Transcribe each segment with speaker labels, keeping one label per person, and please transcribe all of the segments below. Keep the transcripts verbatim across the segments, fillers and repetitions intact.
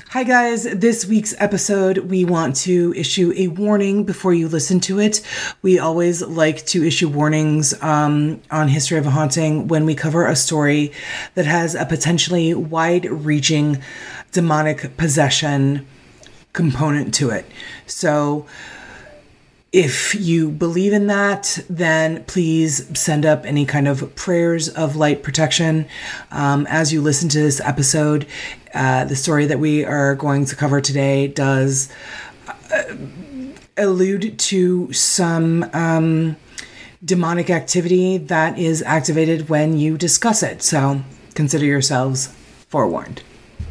Speaker 1: Hi guys, this week's episode, we want to issue a warning before you listen to it. We always like to issue warnings um, on History of a Haunting when we cover a story that has a potentially wide-reaching demonic possession component to it. So if you believe in that, then please send up any kind of prayers of light protection. Um, as you listen to this episode, uh, the story that we are going to cover today does uh, allude to some um, demonic activity that is activated when you discuss it. So consider yourselves forewarned.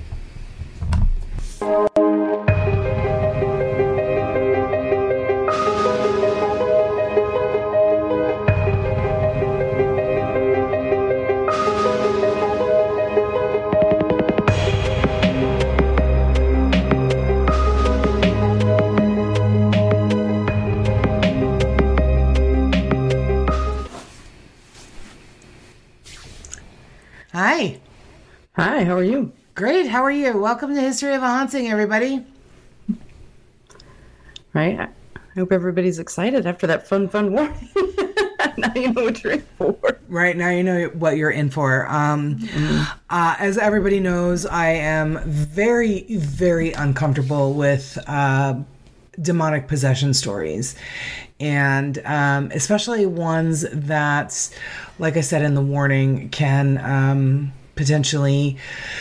Speaker 1: Hi.
Speaker 2: Hi, how are you?
Speaker 1: Great, how are you? Welcome to History of a Haunting, everybody.
Speaker 2: Right? I hope everybody's excited after that fun, fun warning. Now you know what you're in for.
Speaker 1: Right, now you know what you're in for. Um, mm. uh, as everybody knows, I am very, very uncomfortable with uh, demonic possession stories. And um, especially ones that, like I said in the warning, can um, potentially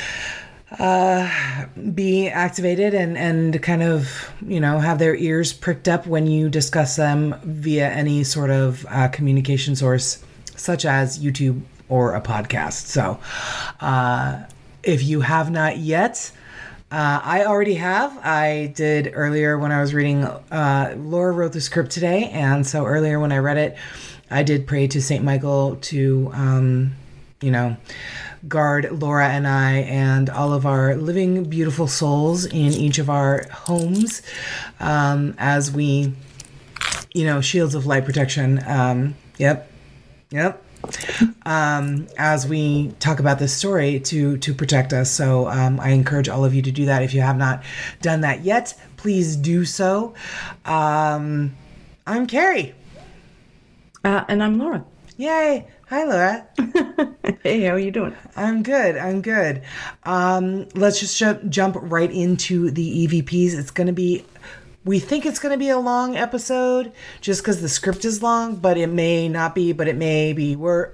Speaker 1: uh, be activated and, and kind of, you know, have their ears pricked up when you discuss them via any sort of uh, communication source, such as YouTube or a podcast. So uh, if you have not yet, Uh, I already have. I did earlier when I was reading, uh, Laura wrote the script today, and so earlier when I read it, I did pray to Saint Michael to, um, you know, guard Laura and I and all of our living, beautiful souls in each of our homes um, as we, you know, shields of light protection. Um, yep. Yep. Um, as we talk about this story to to protect us. So um, I encourage all of you to do that. If you have not done that yet, please do so. Um, I'm Carrie.
Speaker 2: Uh, and I'm Laura.
Speaker 1: Yay. Hi, Laura.
Speaker 2: Hey, how are you doing?
Speaker 1: I'm good. I'm good. Um, let's just sh- jump right into the E V Ps. It's going to be... We think it's going to be a long episode just because the script is long, but it may not be, but it may be. We're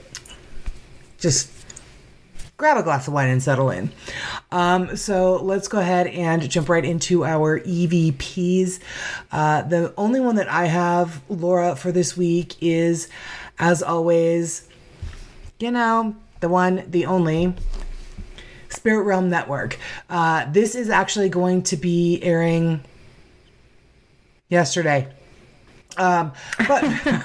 Speaker 1: just grab a glass of wine and settle in. Um, so let's go ahead and jump right into our E V Ps. Uh, the only one that I have, Laura, for this week is, as always, you know, the one, the only, Spirit Realm Network. Uh, this is actually going to be airing yesterday. Um, but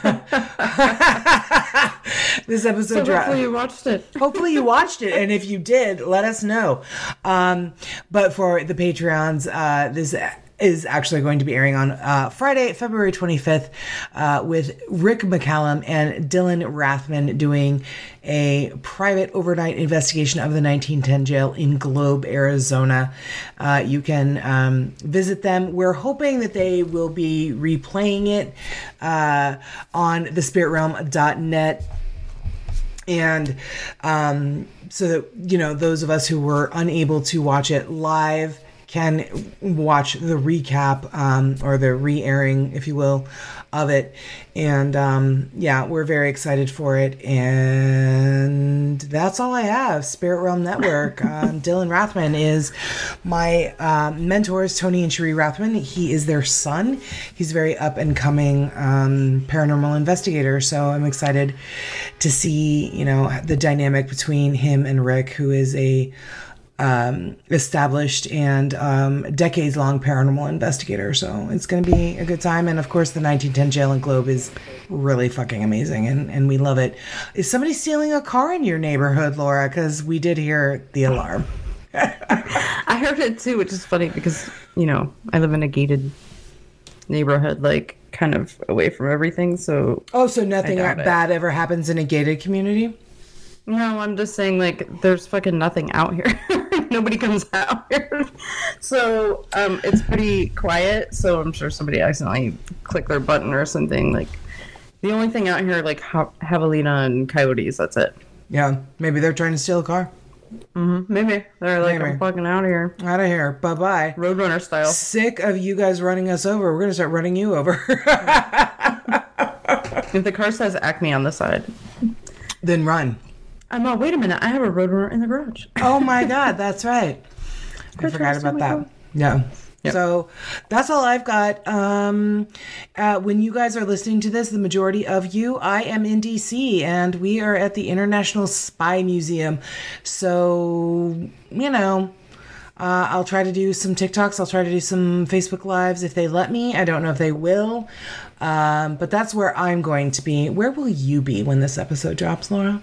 Speaker 1: this episode
Speaker 2: so
Speaker 1: dro-
Speaker 2: hopefully you watched it.
Speaker 1: Hopefully you watched it, and if you did, let us know. Um, but for the Patreons, uh, this is actually going to be airing on uh, Friday, February twenty-fifth, uh, with Rick McCallum and Dylan Rathman doing a private overnight investigation of the nineteen ten jail in Globe, Arizona. Uh, you can um, visit them. We're hoping that they will be replaying it uh, on the spirit realm dot net. And um, so that, you know, those of us who were unable to watch it live can watch the recap um, or the re-airing, if you will, of it. And um, yeah, we're very excited for it. And that's all I have. Spirit Realm Network. um, Dylan Rathman is my uh, mentors, Tony and Cherie Rathman. He is their son. He's a very up and coming um, paranormal investigator. So I'm excited to see, you know, the dynamic between him and Rick, who is a um, established and um, decades-long paranormal investigator. So it's going to be a good time. And of course, the nineteen ten Jail and Globe is really fucking amazing, and, and we love it. Is somebody stealing a car in your neighborhood, Laura? Because we did hear the alarm.
Speaker 2: I heard it too, which is funny because, you know, I live in a gated neighborhood, like kind of away from everything. So
Speaker 1: oh, so nothing bad ever happens in a gated community?
Speaker 2: No, I'm just saying, like, there's fucking nothing out here. Nobody comes out here. So um, it's pretty quiet. So I'm sure somebody accidentally clicked their button or something. Like the only thing out here, like ha- javelina and coyotes. That's it.
Speaker 1: Yeah, maybe they're trying to steal a car.
Speaker 2: Mm-hmm. Maybe they're like,
Speaker 1: Maybe.
Speaker 2: I'm fucking out of here,
Speaker 1: Out of here. Bye bye.
Speaker 2: Roadrunner style.
Speaker 1: Sick of you guys running us over. We're gonna start running you over.
Speaker 2: If the car says Acme on the side,
Speaker 1: Then run.
Speaker 2: I'm oh wait a minute, I have a Roadrunner in the garage.
Speaker 1: Oh my God, that's right. I
Speaker 2: Quit
Speaker 1: forgot
Speaker 2: trusting
Speaker 1: about
Speaker 2: my
Speaker 1: that.
Speaker 2: phone.
Speaker 1: Yeah.
Speaker 2: Yep.
Speaker 1: So that's all I've got. Um, uh, when you guys are listening to this, the majority of you, I am in D C and we are at the International Spy Museum. So, you know, uh, I'll try to do some TikToks. I'll try to do some Facebook Lives if they let me. I don't know if they will. Um, but that's where I'm going to be. Where will you be when this episode drops, Laura?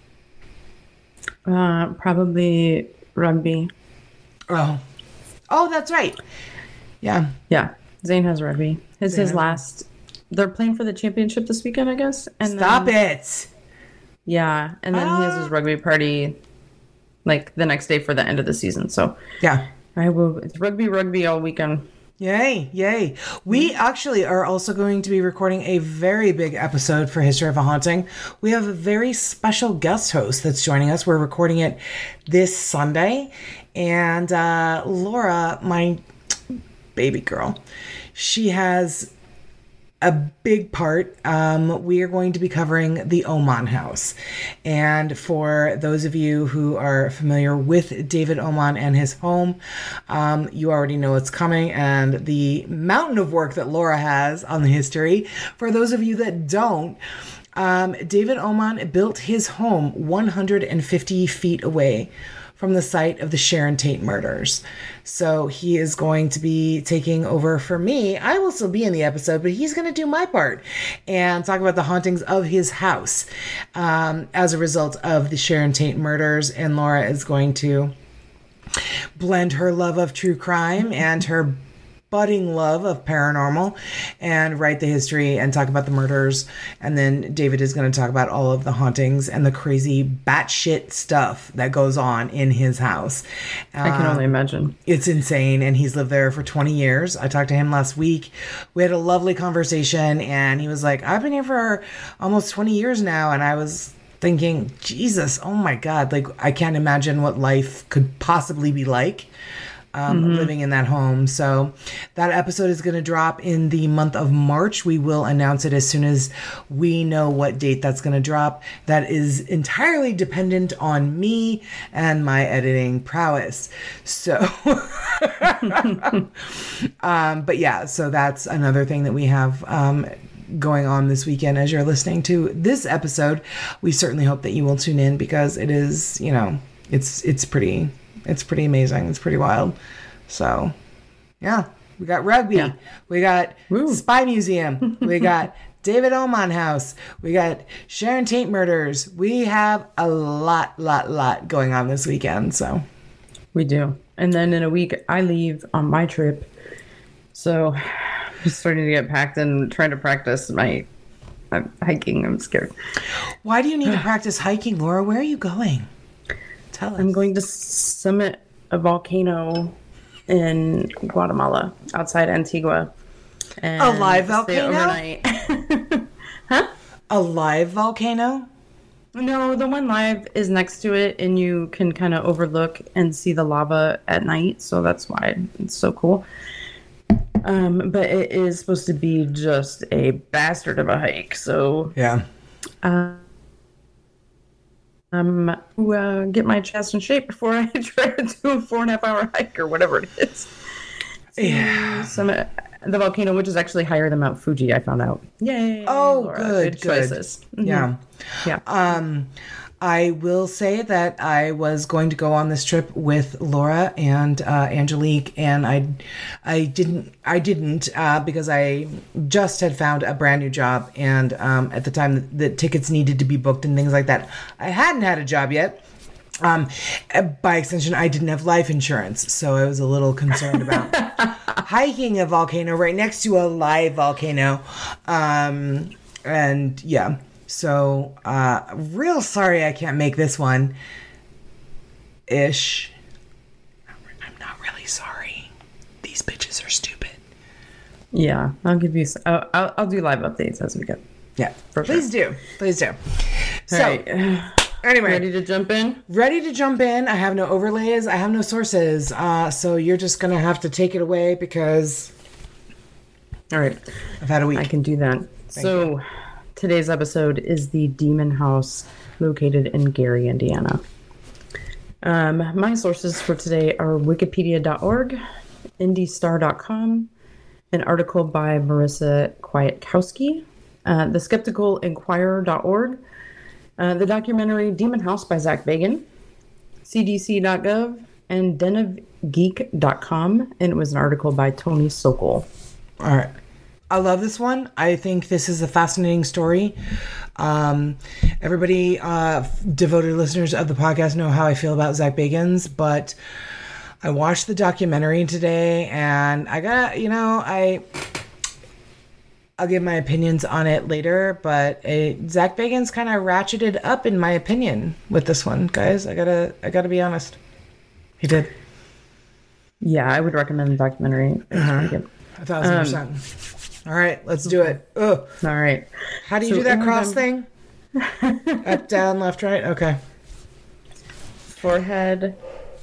Speaker 2: Uh, probably rugby.
Speaker 1: Oh. Oh, that's right. Yeah.
Speaker 2: Yeah, Zane has rugby. It's
Speaker 1: Zane
Speaker 2: his
Speaker 1: has-
Speaker 2: last. They're playing for the championship this weekend, I guess. And
Speaker 1: Stop
Speaker 2: then,
Speaker 1: it.
Speaker 2: Yeah, and then he has his rugby party, like the next day for the end of the season. So
Speaker 1: Yeah.
Speaker 2: I will. It's rugby, rugby all weekend.
Speaker 1: Yay, yay. We actually are also going to be recording a very big episode for History of a Haunting. We have a very special guest host that's joining us. We're recording it this Sunday. And uh, Laura, my baby girl, she has a big part. Um, we are going to be covering the Oman House. And for those of you who are familiar with David Oman and his home, um, you already know it's coming and the mountain of work that Laura has on the history. For those of you that don't, um, David Oman built his home one hundred fifty feet away from the site of the Sharon Tate murders. So he is going to be taking over for me. I will still be in the episode, but he's going to do my part and talk about the hauntings of his house um, as a result of the Sharon Tate murders. And Laura is going to blend her love of true crime and her budding love of paranormal and write the history and talk about the murders. And then David is going to talk about all of the hauntings and the crazy batshit stuff that goes on in his house.
Speaker 2: I can
Speaker 1: Um,
Speaker 2: only imagine.
Speaker 1: It's insane, and he's lived there for twenty years. I talked to him last week. We had a lovely conversation, and he was like, I've been here for almost twenty years now, and I was thinking, Jesus, oh my God, like, I can't imagine what life could possibly be like. Um,
Speaker 2: Mm-hmm.
Speaker 1: living in that home. So that episode is going to drop in the month of March. We will announce it as soon as we know what date that's going to drop. That is entirely dependent on me and my editing prowess. So, um, but yeah, so that's another thing that we have um, going on this weekend as you're listening to this episode. We certainly hope that you will tune in because it is, you know, it's, it's pretty... It's pretty amazing. It's pretty wild. So, yeah. We got rugby.
Speaker 2: Yeah.
Speaker 1: We got
Speaker 2: Woo.
Speaker 1: Spy Museum. We got David Oman House. We got Sharon Tate murders. We have a lot, lot, lot going on this weekend. So,
Speaker 2: We do. And then in a week, I leave on my trip. So I'm starting to get packed and trying to practice my I'm hiking. I'm scared.
Speaker 1: why do you need to practice hiking, Laura? Where are you going? Tell us.
Speaker 2: I'm going to summit a volcano in Guatemala, outside Antigua. And
Speaker 1: A live
Speaker 2: stay
Speaker 1: volcano?
Speaker 2: overnight.
Speaker 1: A live volcano?
Speaker 2: No, the one live is next to it, and you can kind of overlook and see the lava at night. So that's why it's so cool. Um, but it is supposed to be just a bastard of a hike. So
Speaker 1: Yeah.
Speaker 2: uh, um, to uh, get my chest in shape before I try to do a four and a half hour hike or whatever it is.
Speaker 1: Yeah.
Speaker 2: Summit the volcano, which is actually higher than Mount Fuji. I found out. Yay!
Speaker 1: Oh,
Speaker 2: Laura.
Speaker 1: good, good.
Speaker 2: choices. Mhm.
Speaker 1: Yeah.
Speaker 2: Yeah.
Speaker 1: Um, I will say that I was going to go on this trip with Laura and uh, Angelique, and I, I didn't, I didn't uh, because I just had found a brand new job, and um, at the time that the tickets needed to be booked and things like that, I hadn't had a job yet. Um, by extension, I didn't have life insurance, so I was a little concerned about hiking a volcano right next to a live volcano. Um, and yeah, so, uh, real sorry I can't make this one ish. really sorry. These bitches are stupid.
Speaker 2: Yeah, I'll give you. s- I'll, I'll, I'll do live updates as we go.
Speaker 1: Yeah,
Speaker 2: For
Speaker 1: please do. Please do. So,
Speaker 2: All right.
Speaker 1: anyway.
Speaker 2: Ready to jump in?
Speaker 1: Ready to jump in. I have no overlays. I have no sources. Uh, so you're just going to have to take it away because
Speaker 2: All right.
Speaker 1: I've had a week.
Speaker 2: I can do that. So, today's episode is the Demon House located in Gary, Indiana. Um, my sources for today are wikipedia dot org, indie star dot com, an article by Marissa Kwiatkowski, uh, the skeptical inquirer dot org, uh, the documentary Demon House by Zach Bagan, c d c dot gov, and den of geek dot com, and it was an article by Tony Sokol.
Speaker 1: All right. I love this one. I think this is a fascinating story. Um, everybody, uh, devoted listeners of the podcast know how I feel about Zach Bagans, but I watched the documentary today and I got, you know, I, I'll give my opinions on it later, but it, Zach Bagans kind of ratcheted up in my opinion with this one, guys. I gotta, I gotta be honest. He did.
Speaker 2: Yeah, I would recommend the documentary. It's
Speaker 1: Uh-huh.
Speaker 2: pretty good.
Speaker 1: A thousand percent. All right, let's do it. Ugh.
Speaker 2: All right.
Speaker 1: How do you
Speaker 2: So
Speaker 1: do that
Speaker 2: in
Speaker 1: cross
Speaker 2: November-
Speaker 1: thing? Up, down, left, right? Okay.
Speaker 2: Forehead.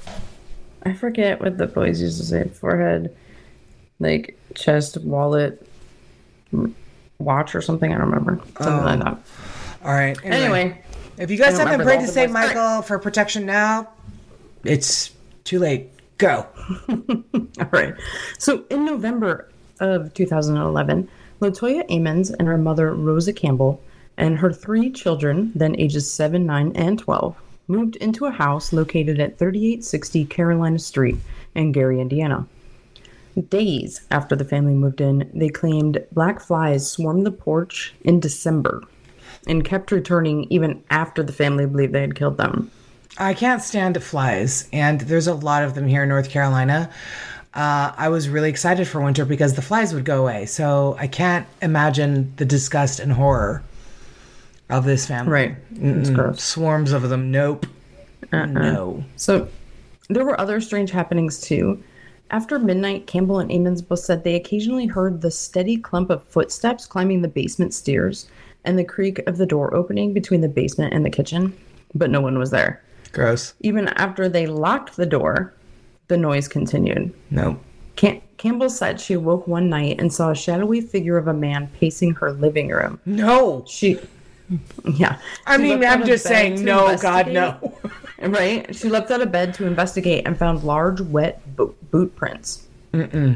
Speaker 2: I forget what the boys used to say. Forehead, like chest, wallet, m- watch or something. I don't remember. Something
Speaker 1: Oh.
Speaker 2: like that.
Speaker 1: All right.
Speaker 2: Anyway,
Speaker 1: if you guys
Speaker 2: I don't
Speaker 1: haven't
Speaker 2: remember
Speaker 1: prayed
Speaker 2: all
Speaker 1: to
Speaker 2: the
Speaker 1: save
Speaker 2: voice. All right.
Speaker 1: Michael for protection now, it's too late. Go.
Speaker 2: all right. So in November of two thousand eleven, Latoya Amons and her mother, Rosa Campbell, and her three children, then ages seven, nine, and twelve, moved into a house located at thirty-eight sixty Carolina Street in Gary, Indiana. Days after the family moved in, they claimed black flies swarmed the porch in December and kept returning even after the family believed they had killed them.
Speaker 1: I can't stand flies, and there's a lot of them here in North Carolina. Uh, I was really excited for winter because the flies would go away, so I can't imagine the disgust and horror of this family.
Speaker 2: Right. It's gross.
Speaker 1: Swarms of them. Nope.
Speaker 2: Uh-uh.
Speaker 1: No.
Speaker 2: So there were other strange happenings too. After midnight, Campbell and Amons both said they occasionally heard the steady clump of footsteps climbing the basement stairs and the creak of the door opening between the basement and the kitchen, but no one was there.
Speaker 1: Gross.
Speaker 2: Even after they locked the door, the noise continued.
Speaker 1: Nope.
Speaker 2: Cam- Campbell said she awoke one night and saw a shadowy figure of a man pacing her living room.
Speaker 1: No.
Speaker 2: She, yeah.
Speaker 1: I
Speaker 2: She
Speaker 1: mean,
Speaker 2: leapt out
Speaker 1: I'm
Speaker 2: of
Speaker 1: just
Speaker 2: bed
Speaker 1: saying,
Speaker 2: to
Speaker 1: no, God,
Speaker 2: investigate.
Speaker 1: no.
Speaker 2: Right? She leapt out of bed to investigate and found large, wet bo- boot prints. Mm-mm.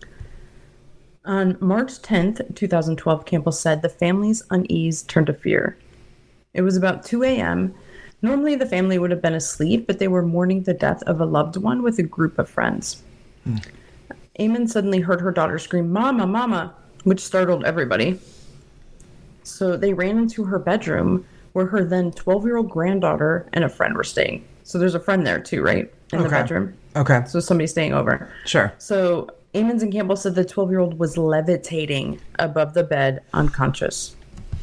Speaker 2: On March tenth, twenty twelve, Campbell said the family's unease turned to fear. It was about two a.m. Normally, the family would have been asleep, but they were mourning the death of a loved one with a group of friends. Mm. Amon suddenly heard her daughter scream, "Mama, Mama," which startled everybody. So they ran into her bedroom, where her then twelve-year-old granddaughter and a friend were staying. So there's a friend there too, right? In the
Speaker 1: Okay.
Speaker 2: bedroom.
Speaker 1: Okay.
Speaker 2: So somebody's staying over.
Speaker 1: Sure.
Speaker 2: So Amons and Campbell said the twelve-year-old was levitating above the bed, unconscious.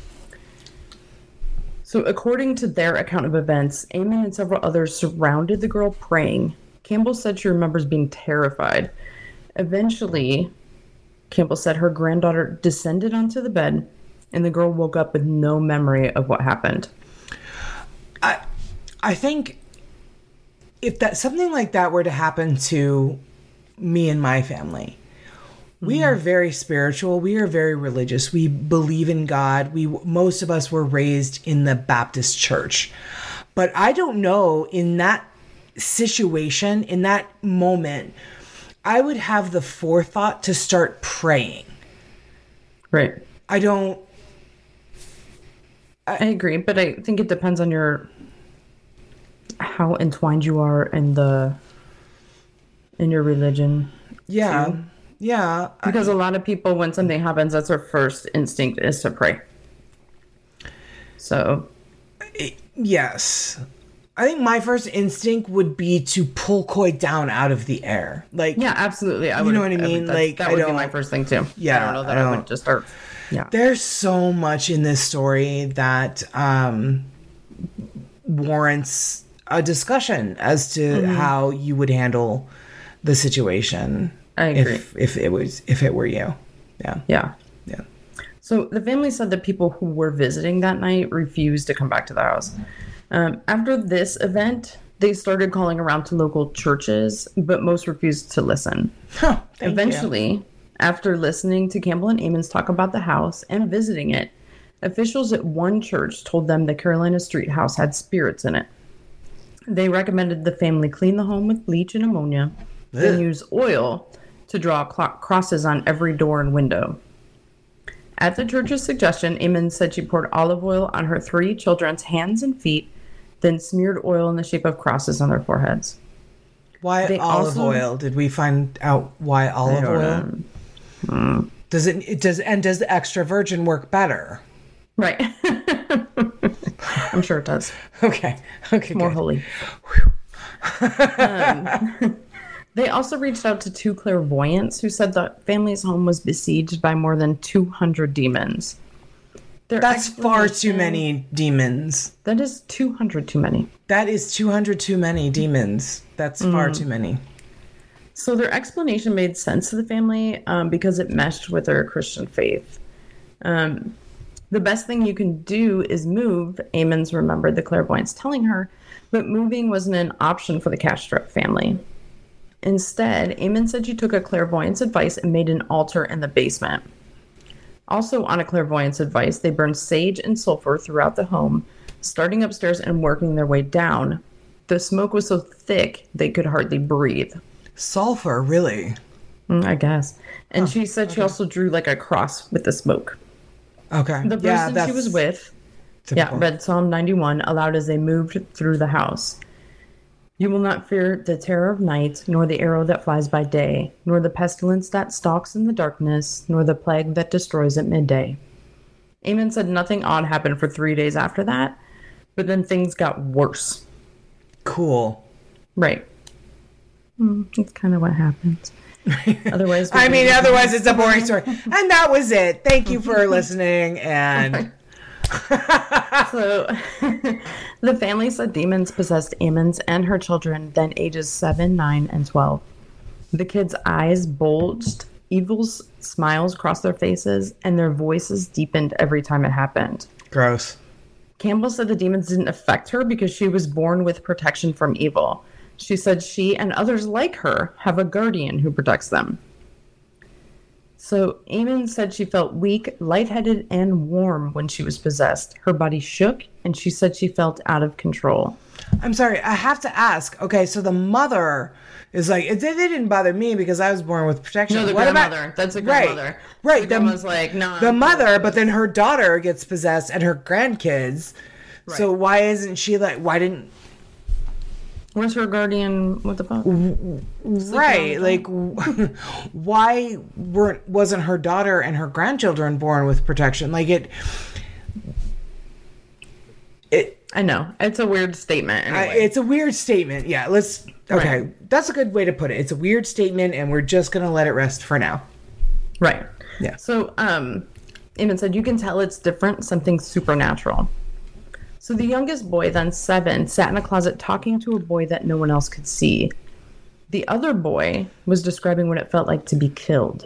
Speaker 2: So according to their account of events, Amon and several others surrounded the girl praying. Campbell said she remembers being terrified. Eventually, Campbell said her granddaughter descended onto the bed, and the girl woke up with no memory of what happened.
Speaker 1: I, I think if that something like that were to happen to me and my family, we are very spiritual. We are very religious. We believe in God. We most of us were raised in the Baptist church. But I don't know, in that situation, in that moment, I would have the forethought to start praying.
Speaker 2: Right.
Speaker 1: I don't
Speaker 2: I agree, but I think it depends on your how entwined you are in the in your religion.
Speaker 1: yeah.
Speaker 2: too.
Speaker 1: Yeah.
Speaker 2: Because a lot of people, when something happens, that's their first instinct is to pray. So,
Speaker 1: Yes. I think my first instinct would be to pull Coy down out of the air. Like,
Speaker 2: yeah, absolutely. I
Speaker 1: You
Speaker 2: would,
Speaker 1: know what I mean?
Speaker 2: Would,
Speaker 1: Like,
Speaker 2: that
Speaker 1: I
Speaker 2: would be
Speaker 1: don't-
Speaker 2: my first thing too.
Speaker 1: Yeah,
Speaker 2: I don't know that
Speaker 1: I
Speaker 2: I,
Speaker 1: don't-
Speaker 2: would just start. Yeah,
Speaker 1: there's so much in this story that um, warrants a discussion as to how you would handle the situation.
Speaker 2: I agree.
Speaker 1: If, if it was, if it were you. Yeah.
Speaker 2: Yeah.
Speaker 1: Yeah.
Speaker 2: So the family said that people who were visiting that night refused to come back to the house. Um, after this event, they started calling around to local churches, but most refused to listen.
Speaker 1: Huh, thank
Speaker 2: Eventually,
Speaker 1: you.
Speaker 2: after listening to Campbell and Ammons talk about the house and visiting it, officials at one church told them the Carolina Street house had spirits in it. They recommended the family clean the home with bleach and ammonia,
Speaker 1: Ugh.
Speaker 2: then use oil to draw cl- crosses on every door and window. At the church's suggestion, Ammons said she poured olive oil on her three children's hands and feet, then smeared oil in the shape of crosses on their foreheads.
Speaker 1: Why
Speaker 2: They
Speaker 1: olive
Speaker 2: also-
Speaker 1: oil? Did we find out why olive
Speaker 2: don't
Speaker 1: oil?
Speaker 2: know. Mm.
Speaker 1: Does it, it does and does the extra virgin work better?
Speaker 2: Right. I'm sure it does.
Speaker 1: Okay. Okay.
Speaker 2: More
Speaker 1: good.
Speaker 2: holy. um, they also reached out to two clairvoyants who said the family's home was besieged by more than two hundred demons. Their
Speaker 1: That's far too
Speaker 2: explanation-
Speaker 1: many demons.
Speaker 2: That is two hundred too many.
Speaker 1: That is two hundred too many demons. That's far too many.
Speaker 2: So their explanation made sense to the family um, because it meshed with their Christian faith. Um, the best thing you can do is move, Ammons remembered the clairvoyants telling her, but moving wasn't an option for the Kastrup family. Instead, Ammons said she took a clairvoyant's advice and made an altar in the basement. Also, on a clairvoyant's advice, they burned sage and sulfur throughout the home, starting upstairs and working their way down. The smoke was so thick they could hardly breathe.
Speaker 1: Sulfur, really?
Speaker 2: Mm, I guess. And she said she also drew like a cross with the smoke.
Speaker 1: Okay.
Speaker 2: The person
Speaker 1: yeah, that's
Speaker 2: she was with,
Speaker 1: typical.
Speaker 2: yeah, read Psalm ninety-one aloud as they moved through the house. You will not fear the terror of night, nor the arrow that flies by day, nor the pestilence that stalks in the darkness, nor the plague that destroys at midday. Ammon said nothing odd happened for three days after that, but then things got worse.
Speaker 1: Cool.
Speaker 2: Right. Mm, that's kind of what happens. Otherwise,
Speaker 1: I mean, otherwise it's a boring story. And that was it. Thank you for listening. And
Speaker 2: So the family said demons possessed Ammons and her children, then ages seven, nine, and twelve. The kids' eyes bulged, evil smiles crossed their faces, and their voices deepened every time it happened.
Speaker 1: gross.
Speaker 2: Campbell said the demons didn't affect her because she was born with protection from evil. She said she and others like her have a guardian who protects them. So Ammon said she felt weak, lightheaded, and warm when she was possessed. Her body shook, and she said she felt out of control.
Speaker 1: I'm sorry. I have to ask. Okay, so the mother is like, it, it didn't bother me because I was born with protection.
Speaker 2: No, the
Speaker 1: What about-
Speaker 2: grandmother. That's a
Speaker 1: Right,
Speaker 2: grandmother.
Speaker 1: right.
Speaker 2: The
Speaker 1: The-
Speaker 2: grandma's like, no.
Speaker 1: the
Speaker 2: I'm
Speaker 1: mother, but then her daughter gets possessed and her grandkids. So
Speaker 2: Right.
Speaker 1: why isn't she like, why didn't,
Speaker 2: Where's her guardian? What the fuck?
Speaker 1: right, like, why weren't, wasn't her daughter and her grandchildren born with protection? Like it, it,
Speaker 2: I know. It's a weird statement.
Speaker 1: I,
Speaker 2: Anyway.
Speaker 1: it's a weird statement. Yeah, let's, okay.
Speaker 2: Right.
Speaker 1: That's a good way to put it. It's a weird statement and we're just going to let it rest for now.
Speaker 2: Right.
Speaker 1: Yeah.
Speaker 2: So, um, Ammon said, you can tell it's different, something supernatural. So the youngest boy, then seven, sat in a closet talking to a boy that no one else could see. The other boy was describing what it felt like to be killed.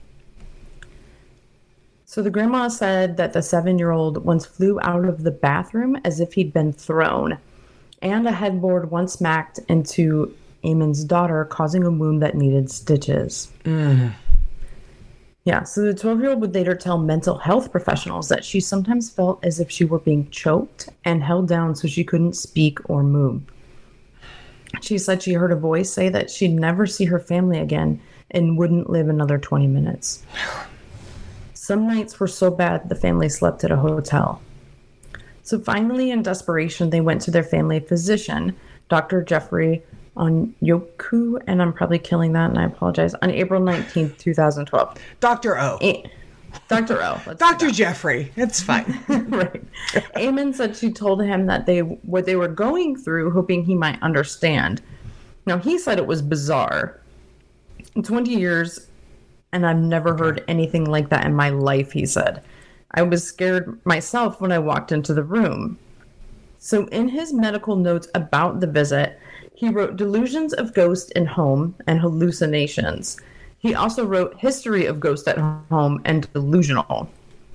Speaker 2: So the grandma said that the seven-year-old once flew out of the bathroom as if he'd been thrown, and a headboard once smacked into Ammon's daughter, causing a wound that needed stitches.
Speaker 1: Mm.
Speaker 2: Yeah, so the twelve-year-old would later tell mental health professionals that she sometimes felt as if she were being choked and held down so she couldn't speak or move. She said she heard a voice say that she'd never see her family again and wouldn't live another twenty minutes. Some nights were so bad the family slept at a hotel. So finally, in desperation, they went to their family physician, Doctor Jeffrey Onyoku, and I'm probably killing that, and I apologize, on April nineteenth, twenty twelve.
Speaker 1: Doctor O.
Speaker 2: A- Doctor O. let's
Speaker 1: Doctor Jeffrey. It's fine.
Speaker 2: right. Ammon said she told him that they what they were going through, hoping he might understand. Now, he said it was bizarre. twenty years, and I've never heard anything like that in my life, he said. I was scared myself when I walked into the room. So in his medical notes about the visit, He wrote Delusions of Ghost in Home and Hallucinations. He also wrote History of Ghost at Home and Delusional.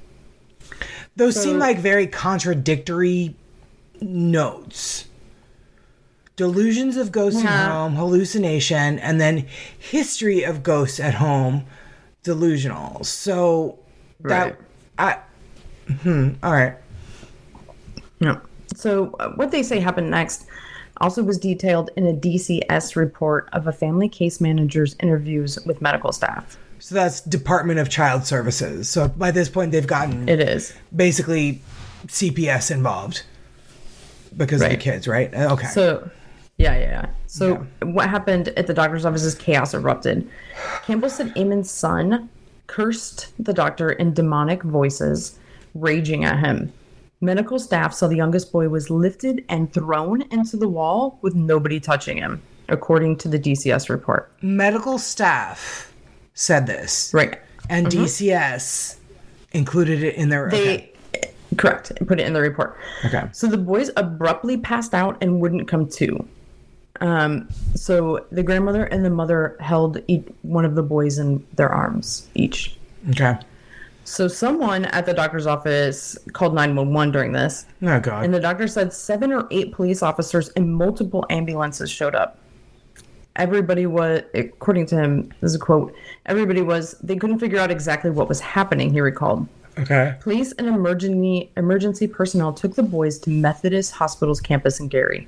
Speaker 1: Those
Speaker 2: So-
Speaker 1: seem like very contradictory notes. Delusions of Ghosts
Speaker 2: Yeah.
Speaker 1: at Home, Hallucination, and then History of Ghosts at Home, Delusional. So that
Speaker 2: Right.
Speaker 1: I hmm, all right.
Speaker 2: Yeah. So uh, what they say happened next also was detailed in a D C S report of a family case manager's interviews with medical staff.
Speaker 1: So that's Department of Child Services. So by this point they've gotten
Speaker 2: It is.
Speaker 1: basically C P S involved because of the
Speaker 2: Right.
Speaker 1: kids, right? Uh, Okay.
Speaker 2: So, yeah, yeah, yeah. So what happened at the doctor's office is chaos erupted. Campbell said Eamon's son cursed the doctor in demonic voices, raging at him. Medical staff saw the youngest boy was lifted and thrown into the wall with nobody touching him, according to the D C S report.
Speaker 1: Medical staff said this.
Speaker 2: Right.
Speaker 1: And D C S included it in their
Speaker 2: They,
Speaker 1: okay.
Speaker 2: correct, and put it in the report.
Speaker 1: Okay.
Speaker 2: So the boys abruptly passed out and wouldn't come to. Um, so the grandmother and the mother held each, one of the boys in their arms each.
Speaker 1: Okay.
Speaker 2: So someone at the doctor's office called nine one one during this,
Speaker 1: Oh God.
Speaker 2: and the doctor said seven or eight police officers and multiple ambulances showed up. Everybody was, according to him, this is a quote, everybody was, they couldn't figure out exactly what was happening, he recalled.
Speaker 1: Okay.
Speaker 2: Police and emergency emergency personnel took the boys to Methodist Hospital's campus in Gary.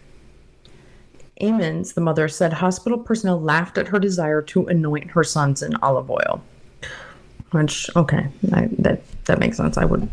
Speaker 2: Amons, the mother, said hospital personnel laughed at her desire to anoint her sons in olive oil. Which, okay, I, that, that makes sense. I would.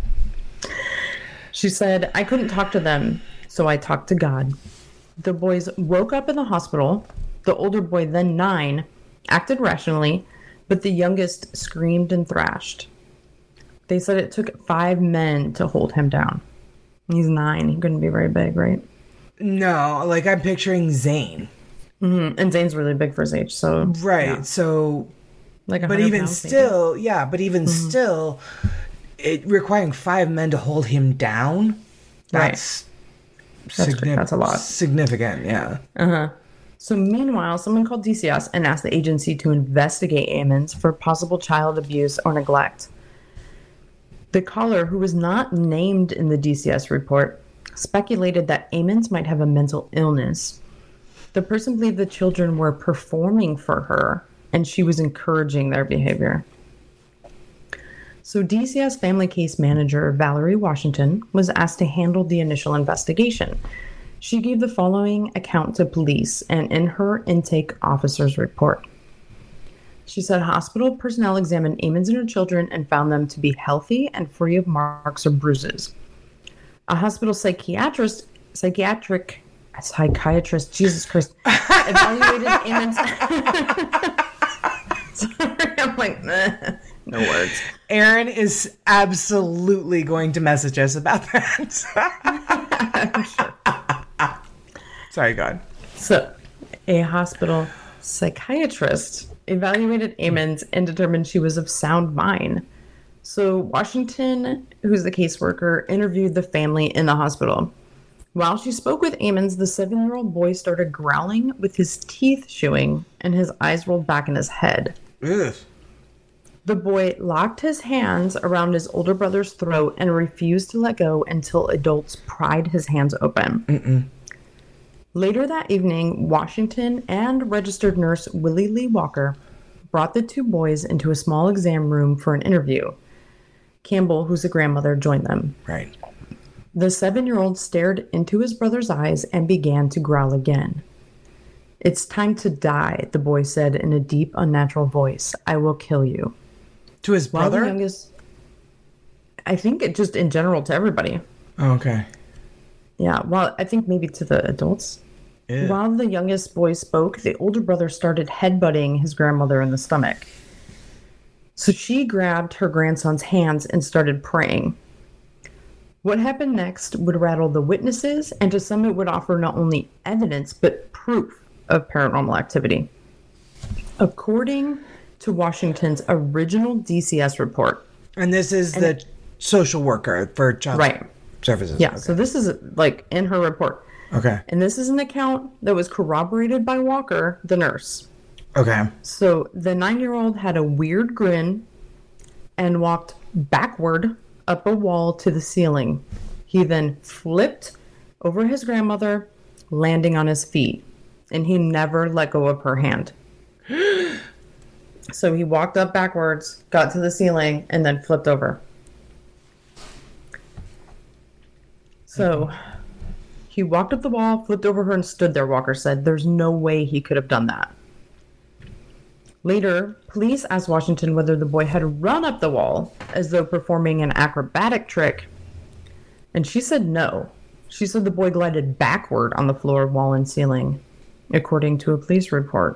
Speaker 2: She said, I couldn't talk to them, so I talked to God. The boys woke up in the hospital. The older boy, then nine, acted rationally, but the youngest screamed and thrashed. They said it took five men to hold him down. He's nine. He couldn't be very big, right?
Speaker 1: No, like I'm picturing Zane.
Speaker 2: Mm-hmm. And Zane's really big for his age, so
Speaker 1: Right.
Speaker 2: yeah.
Speaker 1: So
Speaker 2: like,
Speaker 1: but
Speaker 2: one hundred
Speaker 1: even
Speaker 2: pounds, maybe.
Speaker 1: still, yeah, but even
Speaker 2: Mm-hmm.
Speaker 1: still it requiring five men to hold him down. That's
Speaker 2: That's cra- that's a lot.
Speaker 1: Significant, yeah.
Speaker 2: So meanwhile, someone called D C S and asked the agency to investigate Amons for possible child abuse or neglect. The caller, who was not named in the D C S report, speculated that Amons might have a mental illness. The person believed the children were performing for her, and she was encouraging their behavior. So D C S family case manager Valerie Washington was asked to handle the initial investigation. She gave the following account to police and in her intake officer's report. She said hospital personnel examined Amons and her children and found them to be healthy and free of marks or bruises. A hospital psychiatrist, psychiatric, psychiatrist, Jesus Christ, evaluated Amons. Sorry, I'm like, meh, no words.
Speaker 1: Aaron is absolutely going to message us about that. Sorry, God.
Speaker 2: So, a hospital psychiatrist evaluated Amons and determined she was of sound mind. So, Washington, who's the caseworker, interviewed the family in the hospital. While she spoke with Amons, the seven-year-old boy started growling with his teeth chewing and his eyes rolled back in his head.
Speaker 1: Ugh.
Speaker 2: The boy locked his hands around his older brother's throat and refused to let go until adults pried his hands open. Mm-mm. Later that evening, Washington and registered nurse Willie Lee Walker brought the two boys into a small exam room for an interview. Campbell, who's a grandmother, joined them.
Speaker 1: Right.
Speaker 2: The seven-year-old stared into his brother's eyes and began to growl again. "It's time to die," the boy said in a deep, unnatural voice. "I will kill you."
Speaker 1: To his
Speaker 2: While
Speaker 1: brother?
Speaker 2: the youngest, I think it just in general to everybody.
Speaker 1: Oh, okay.
Speaker 2: Yeah, well, I think maybe to the adults.
Speaker 1: Ew.
Speaker 2: While the youngest boy spoke, the older brother started headbutting his grandmother in the stomach. So she grabbed her grandson's hands and started praying. What happened next would rattle the witnesses, and to some it would offer not only evidence, but proof of paranormal activity. According to Washington's original D C S report.
Speaker 1: And this is the social worker for child
Speaker 2: Right.
Speaker 1: services.
Speaker 2: Yeah,
Speaker 1: Okay.
Speaker 2: so this is like in her report.
Speaker 1: Okay.
Speaker 2: And this is an account that was corroborated by Walker, the nurse.
Speaker 1: Okay.
Speaker 2: So the nine-year-old had a weird grin and walked backward up a wall to the ceiling. He then flipped over his grandmother, landing on his feet. And he never let go of her hand. So he walked up backwards, got to the ceiling, and then flipped over. So he walked up the wall, flipped over her, and stood there, Walker said. There's no way he could have done that. Later, police asked Washington whether the boy had run up the wall as though performing an acrobatic trick. And she said no. She said the boy glided backward on the floor, wall, and ceiling, according to a police report.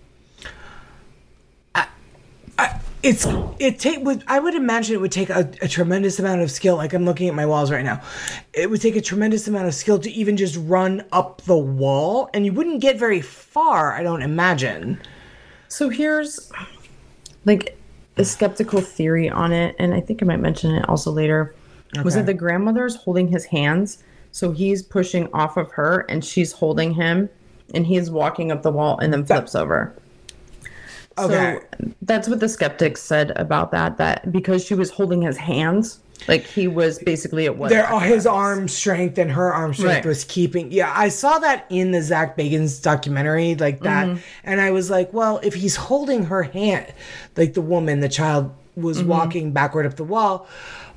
Speaker 1: I, I, it's it take would I would imagine it would take a, a tremendous amount of skill. Like I'm looking at my walls right now, it would take a tremendous amount of skill to even just run up the wall, and you wouldn't get very far. I don't imagine.
Speaker 2: So here's like a skeptical theory on it, and I think I might mention it also later. Okay. Was that the grandmother's holding his hands, so he's pushing off of her, and she's holding him, and he's walking up the wall and then flips that, over. Okay. So that's what the skeptics said about that, that because she was holding his hands, like he was basically at what?
Speaker 1: There, his arm strength and her arm strength right. was keeping. Yeah, I saw that in the Zach Bagans documentary, like that, mm-hmm. and I was like, well, if he's holding her hand, like the woman, the child was mm-hmm. walking backward up the wall.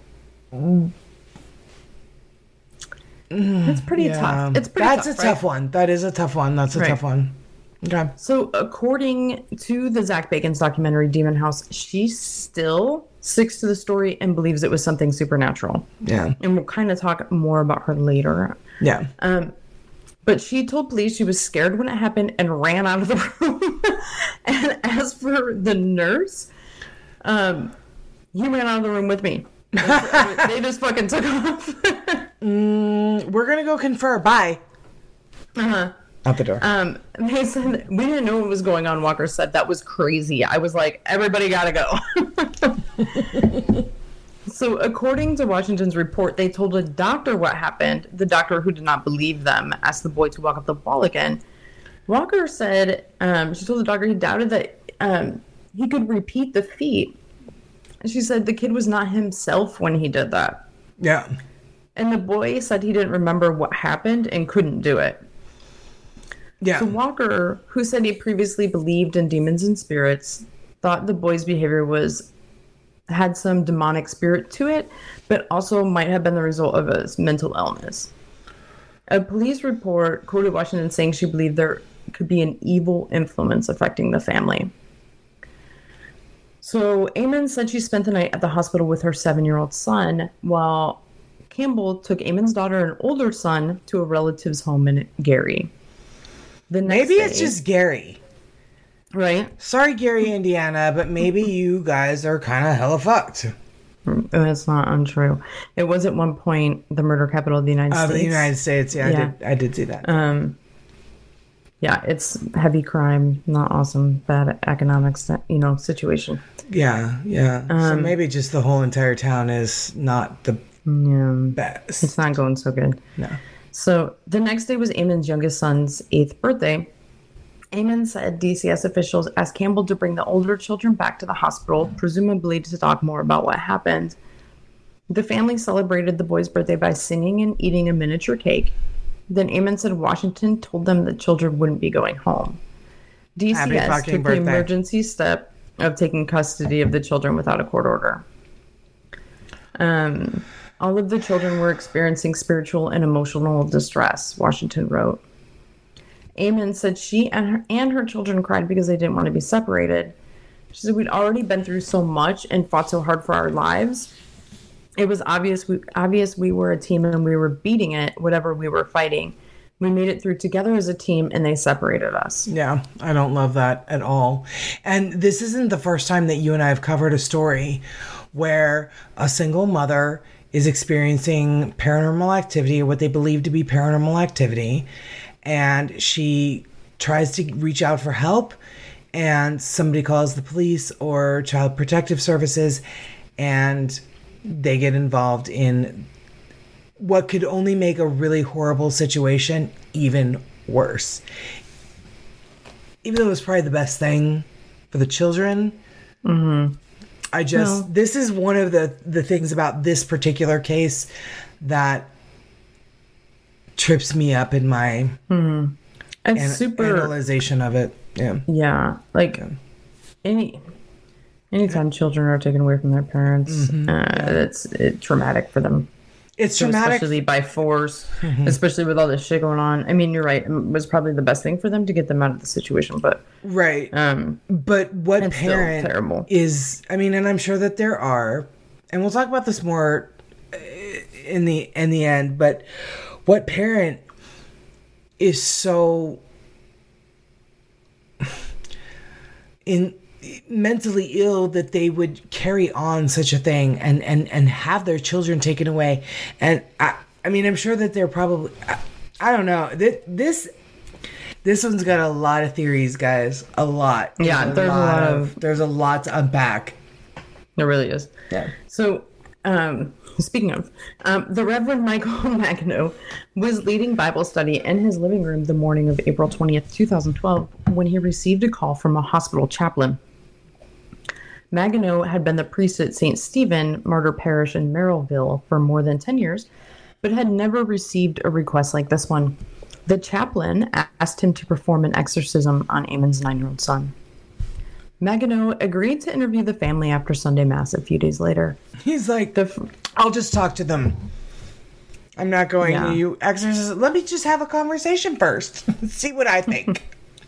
Speaker 2: It's pretty yeah. tough. It's pretty
Speaker 1: That's
Speaker 2: tough,
Speaker 1: a
Speaker 2: right?
Speaker 1: tough one. That is a tough one. That's a right. tough one. Okay.
Speaker 2: So according to the Zach Bagans documentary, Demon House, she still sticks to the story and believes it was something supernatural.
Speaker 1: Yeah.
Speaker 2: And we'll kind of talk more about her later.
Speaker 1: Yeah.
Speaker 2: Um, but she told police she was scared when it happened and ran out of the room. And as for the nurse, um, he ran out of the room with me. They just fucking took off.
Speaker 1: mm, we're gonna go confer. Bye.
Speaker 2: Uh-huh.
Speaker 1: Out the door.
Speaker 2: Um, they said we didn't know what was going on. Walker said that was crazy. I was like, everybody gotta go. So according to Washington's report, they told a doctor what happened. The doctor, who did not believe them, asked the boy to walk up the wall again. Walker said um, she told the doctor he doubted that um, he could repeat the feat. She said the kid was not himself when he did that.
Speaker 1: Yeah.
Speaker 2: And the boy said he didn't remember what happened and couldn't do it.
Speaker 1: Yeah.
Speaker 2: So Walker, who said he previously believed in demons and spirits, thought the boy's behavior was had some demonic spirit to it, but also might have been the result of a mental illness. A police report quoted Washington saying she believed there could be an evil influence affecting the family. So Eamon said she spent the night at the hospital with her seven-year-old son, while Campbell took Eamon's daughter and older son to a relative's home in Gary. The next
Speaker 1: maybe
Speaker 2: day,
Speaker 1: it's just Gary.
Speaker 2: Right?
Speaker 1: Sorry, Gary, Indiana, but maybe you guys are kind of hella fucked.
Speaker 2: That's not untrue. It was at one point the murder capital of the United
Speaker 1: uh,
Speaker 2: States.
Speaker 1: The United States, yeah, yeah. I did, I did see that.
Speaker 2: Um, yeah, it's heavy crime, not awesome, bad economics, you know, situation.
Speaker 1: Yeah, yeah.
Speaker 2: Um,
Speaker 1: so maybe just the whole entire town is not the
Speaker 2: yeah,
Speaker 1: best.
Speaker 2: It's not going so good.
Speaker 1: No.
Speaker 2: So the next day was Eamon's youngest son's eighth birthday. Eamon said D C S officials asked Campbell to bring the older children back to the hospital, presumably to talk more about what happened. The family celebrated the boy's birthday by singing and eating a miniature cake. Then Eamon said Washington told them the children wouldn't be going home. D C S took
Speaker 1: birthday.
Speaker 2: the emergency step of taking custody of the children without a court order. Um, all of the children were experiencing spiritual and emotional distress, Washington wrote. Eamon said she and her, and her children cried because they didn't want to be separated. She said, we'd already been through so much and fought so hard for our lives. It was obvious we, obvious we were a team and we were beating it, whatever we were fighting. We made it through together as a team and they separated us.
Speaker 1: Yeah, I don't love that at all. And this isn't the first time that you and I have covered a story where a single mother is experiencing paranormal activity or what they believe to be paranormal activity. And she tries to reach out for help and somebody calls the police or Child Protective Services and they get involved in what could only make a really horrible situation even worse. Even though it was probably the best thing for the children, mm-hmm. I just, no. this is one of the, the things about this particular case that trips me up in my
Speaker 2: mm-hmm. and
Speaker 1: an-
Speaker 2: super
Speaker 1: analyzation of it. Yeah.
Speaker 2: Yeah. Like yeah. any, anytime children are taken away from their parents, mm-hmm. uh, yeah. it's, it's traumatic for them.
Speaker 1: It's
Speaker 2: so
Speaker 1: traumatic.
Speaker 2: Especially by force, mm-hmm. especially with all this shit going on. I mean, you're right. It was probably the best thing for them to get them out of the situation, but...
Speaker 1: Right.
Speaker 2: Um,
Speaker 1: but what
Speaker 2: it's
Speaker 1: parent
Speaker 2: still terrible.
Speaker 1: is... I mean, and I'm sure that there are, and we'll talk about this more in the in the end, but what parent is so... in... mentally ill that they would carry on such a thing and and and have their children taken away. And I I mean, I'm sure that they're probably I, I don't know, this this this one's got a lot of theories, guys, a lot.
Speaker 2: There's yeah, there's a lot, a lot of, of
Speaker 1: there's a lot to unpack.
Speaker 2: There really is.
Speaker 1: Yeah.
Speaker 2: So um speaking of, um, the Reverend Michael Magano was leading Bible study in his living room the morning of April twentieth, twenty twelve, when he received a call from a hospital chaplain. Magano had been the priest at Saint Stephen Martyr Parish in Merrillville for more than ten years, but had never received a request like this one. The chaplain asked him to perform an exorcism on Amon's nine-year-old son. Magano agreed to interview the family after Sunday Mass a few days later.
Speaker 1: He's like, the f- I'll just talk to them. I'm not going yeah. to you exorcism. Let me just have a conversation first. See what I think.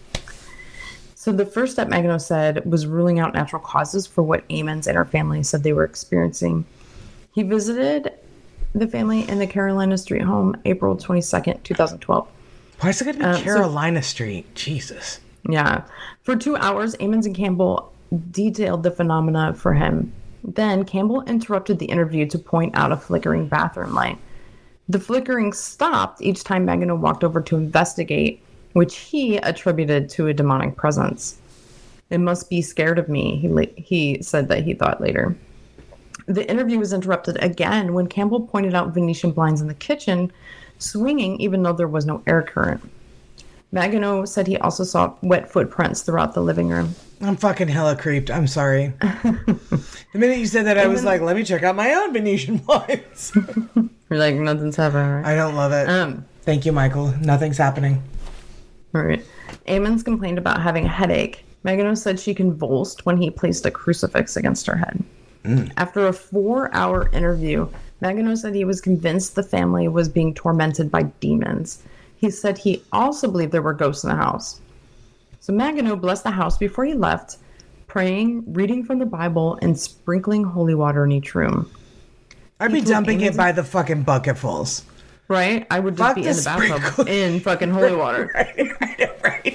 Speaker 2: So the first step, Magano said, was ruling out natural causes for what Amon's and her family said they were experiencing. He visited the family in the Carolina Street home April twenty-second, twenty twelve.
Speaker 1: Why is it going to be um, Carolina so, Street? Jesus.
Speaker 2: Yeah. For two hours, Amon's and Campbell detailed the phenomena for him. Then Campbell interrupted the interview to point out a flickering bathroom light. The flickering stopped each time Magano walked over to investigate, which he attributed to a demonic presence. It must be scared of me, he, he said that he thought later. The interview was interrupted again when Campbell pointed out Venetian blinds in the kitchen swinging even though there was no air current. Magano said he also saw wet footprints throughout the living room.
Speaker 1: I'm fucking hella creeped. I'm sorry. The minute you said that, I was like, let me check out my own Venetian blinds.
Speaker 2: You're like, nothing's happening, right?
Speaker 1: I don't love it. Um, Thank you, Michael. Nothing's happening.
Speaker 2: Right. Amon's complained about having a headache. Magano said she convulsed when he placed a crucifix against her head. Mm. After a four-hour interview, Magano said he was convinced the family was being tormented by demons. He said he also believed there were ghosts in the house. So Magano blessed the house before he left, praying, reading from the Bible, and sprinkling holy water in each room.
Speaker 1: I'd be dumping it by the fucking bucketfuls.
Speaker 2: Right? I would just Fuck be in the bathtub in fucking holy water.
Speaker 1: Right, right, right.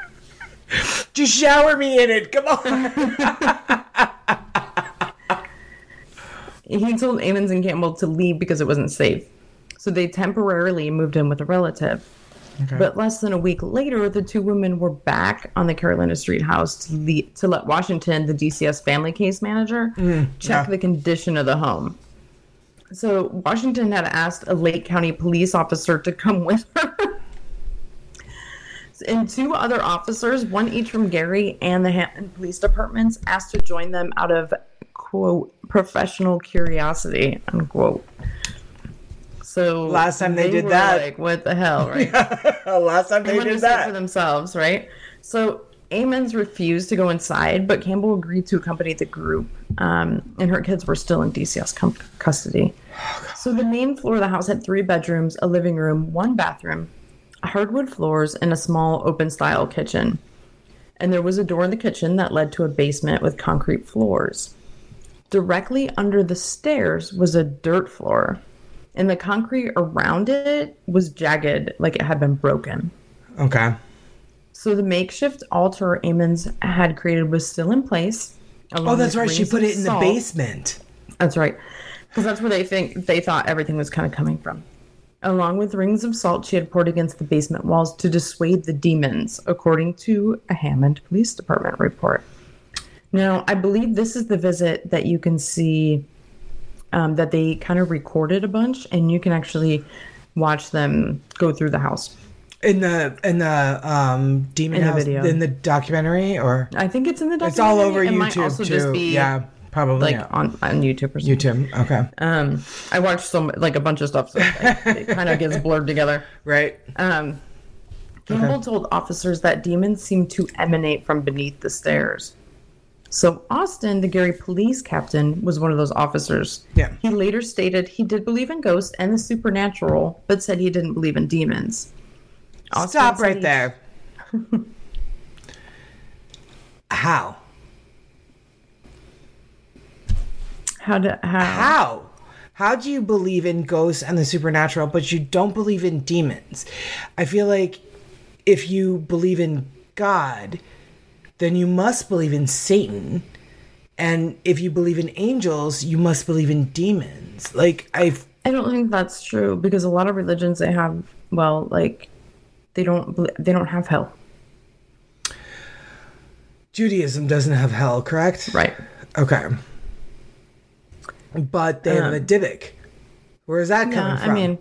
Speaker 1: Just shower me in it. Come on.
Speaker 2: He told Amon's and Campbell to leave because it wasn't safe. So they temporarily moved in with a relative. Okay. But less than a week later, the two women were back on the Carolina Street house to, le- to let Washington, the D C S family case manager, mm, check yeah. the condition of the home. So Washington had asked a Lake County police officer to come with her. And two other officers, one each from Gary and the Hampton Police Departments, asked to join them out of, quote, professional curiosity, unquote. So
Speaker 1: last time they, they did
Speaker 2: were
Speaker 1: that,
Speaker 2: like, what the hell, right?
Speaker 1: Yeah. Last time they, they did that
Speaker 2: for themselves, right? So Amon's refused to go inside, but Campbell agreed to accompany the group, um, and her kids were still in D C S com- custody. Oh, so the main floor of the house had three bedrooms, a living room, one bathroom, hardwood floors, and a small open-style kitchen. And there was a door in the kitchen that led to a basement with concrete floors. Directly under the stairs was a dirt floor, and the concrete around it was jagged, like it had been broken.
Speaker 1: Okay.
Speaker 2: So the makeshift altar Amon's had created was still in place.
Speaker 1: Oh, that's right. She put it in salt. the basement.
Speaker 2: That's right. Because that's where they think they thought everything was kind of coming from. Along with rings of salt she had poured against the basement walls to dissuade the demons, according to a Hammond Police Department report. Now, I believe this is the visit that you can see um, that they kind of recorded a bunch, and you can actually watch them go through the house.
Speaker 1: In the in the um demon
Speaker 2: In the
Speaker 1: house
Speaker 2: video.
Speaker 1: in the documentary, or
Speaker 2: I think it's in the documentary.
Speaker 1: it's all over
Speaker 2: It might
Speaker 1: YouTube
Speaker 2: also
Speaker 1: too.
Speaker 2: just be
Speaker 1: yeah, probably
Speaker 2: like
Speaker 1: yeah.
Speaker 2: on, on YouTube or something.
Speaker 1: YouTube. Okay,
Speaker 2: Um, I watched some like a bunch of stuff, so it, it kind of gets blurred together.
Speaker 1: right.
Speaker 2: Um, Campbell
Speaker 1: Okay.
Speaker 2: told officers that demons seemed to emanate from beneath the stairs. So Austin, the Gary police captain, was one of those officers.
Speaker 1: Yeah.
Speaker 2: He later stated he did believe in ghosts and the supernatural, but said he didn't believe in demons. Austin
Speaker 1: Stop
Speaker 2: said
Speaker 1: right
Speaker 2: he-
Speaker 1: there. How?
Speaker 2: How do how?
Speaker 1: How? How do you believe in ghosts and the supernatural, but you don't believe in demons? I feel like if you believe in God, then you must believe in Satan. And if you believe in angels, you must believe in demons. Like, I've.
Speaker 2: I don't think that's true because a lot of religions they have well, like they don't bel- they don't have hell.
Speaker 1: Judaism doesn't have hell, correct?
Speaker 2: Right.
Speaker 1: Okay. But they have
Speaker 2: Um,
Speaker 1: a Dybbuk. Where is that coming
Speaker 2: Yeah,
Speaker 1: from?
Speaker 2: I mean,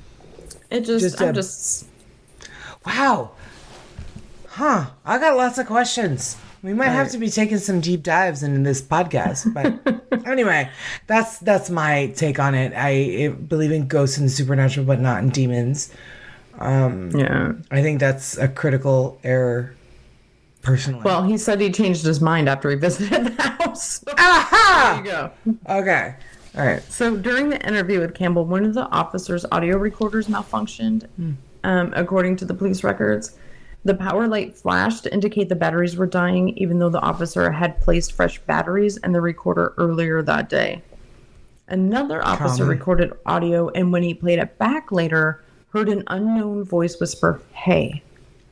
Speaker 2: it just,
Speaker 1: Just
Speaker 2: I'm
Speaker 1: a-
Speaker 2: just
Speaker 1: Wow. Huh. I got lots of questions. We might have
Speaker 2: Right.
Speaker 1: to be taking some deep dives into this podcast. But anyway, that's that's my take on it. I eh, believe in ghosts and the supernatural, but not in demons.
Speaker 2: yeah.
Speaker 1: I think that's a critical error, personally.
Speaker 2: Well, he said he changed his mind after he visited the house. So
Speaker 1: aha!
Speaker 2: there you go.
Speaker 1: Okay. All right.
Speaker 2: So during the interview with Campbell, one of the officers' audio recorders malfunctioned, um, according to the police records. The power light flashed to indicate the batteries were dying, even though the officer had placed fresh batteries in the recorder earlier that day. Another officer
Speaker 1: Common.
Speaker 2: recorded audio, and when he played it back later, heard an unknown voice whisper, "Hey."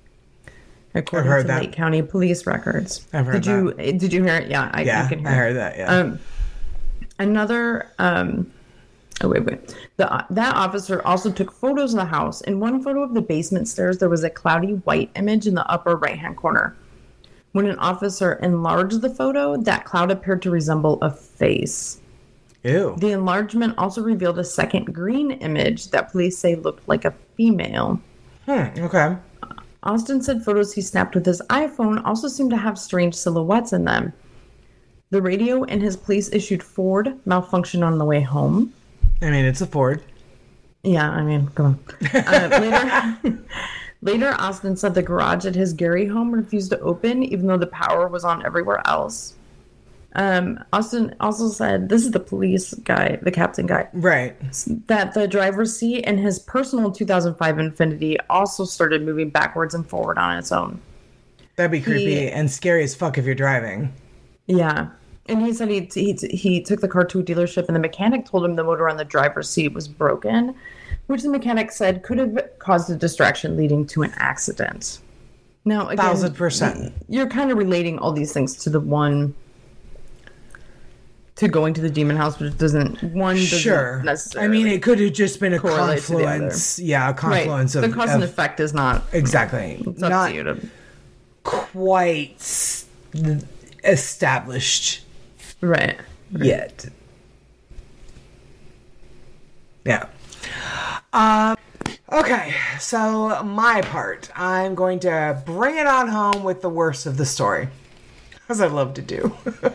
Speaker 2: According
Speaker 1: heard
Speaker 2: to
Speaker 1: that.
Speaker 2: Lake County police records.
Speaker 1: I've heard
Speaker 2: did you did you hear it? Yeah, I,
Speaker 1: Yeah,
Speaker 2: I can hear
Speaker 1: I
Speaker 2: it.
Speaker 1: heard that. Yeah.
Speaker 2: Um, another, um, oh wait, wait. The that officer also took photos of the house. In one photo of the basement stairs, there was a cloudy white image in the upper right-hand corner. When an officer enlarged the photo, that cloud appeared to resemble a face.
Speaker 1: Ew.
Speaker 2: The enlargement also revealed a second green image that police say looked like a female.
Speaker 1: Hmm. Okay.
Speaker 2: Austin said photos he snapped with his iPhone also seemed to have strange silhouettes in them. The radio in his police-issued Ford malfunctioned on the way home.
Speaker 1: I mean, it's a Ford.
Speaker 2: Yeah, I mean, come on. Uh, later, later, Austin said the garage at his Gary home refused to open, even though the power was on everywhere else. Um, Austin also said, this is the police guy, the captain guy,
Speaker 1: Right.
Speaker 2: that the driver's seat in his personal two thousand five Infiniti also started moving backwards and forward on its own.
Speaker 1: That'd be creepy
Speaker 2: He-
Speaker 1: and scary as fuck if you're driving.
Speaker 2: Yeah. And he said he, he he took the car to a dealership and the mechanic told him the motor on the driver's seat was broken, which the mechanic said could have caused a distraction leading to an accident. Now, again,
Speaker 1: Thousand percent.
Speaker 2: you're kind of relating all these things to the one, to going to the demon house, which doesn't, one doesn't
Speaker 1: Sure. I
Speaker 2: necessarily.
Speaker 1: mean, it could have just been a
Speaker 2: correlate to the other.
Speaker 1: confluence. Yeah, a
Speaker 2: right.
Speaker 1: confluence
Speaker 2: The
Speaker 1: of,
Speaker 2: cause and
Speaker 1: of-
Speaker 2: effect is not,
Speaker 1: exactly.
Speaker 2: it's up
Speaker 1: Not
Speaker 2: to you to,
Speaker 1: quite s- established
Speaker 2: right.
Speaker 1: yet. Yeah. Um. Okay, so my part. I'm going to bring it on home with the worst of the story, as I love to do.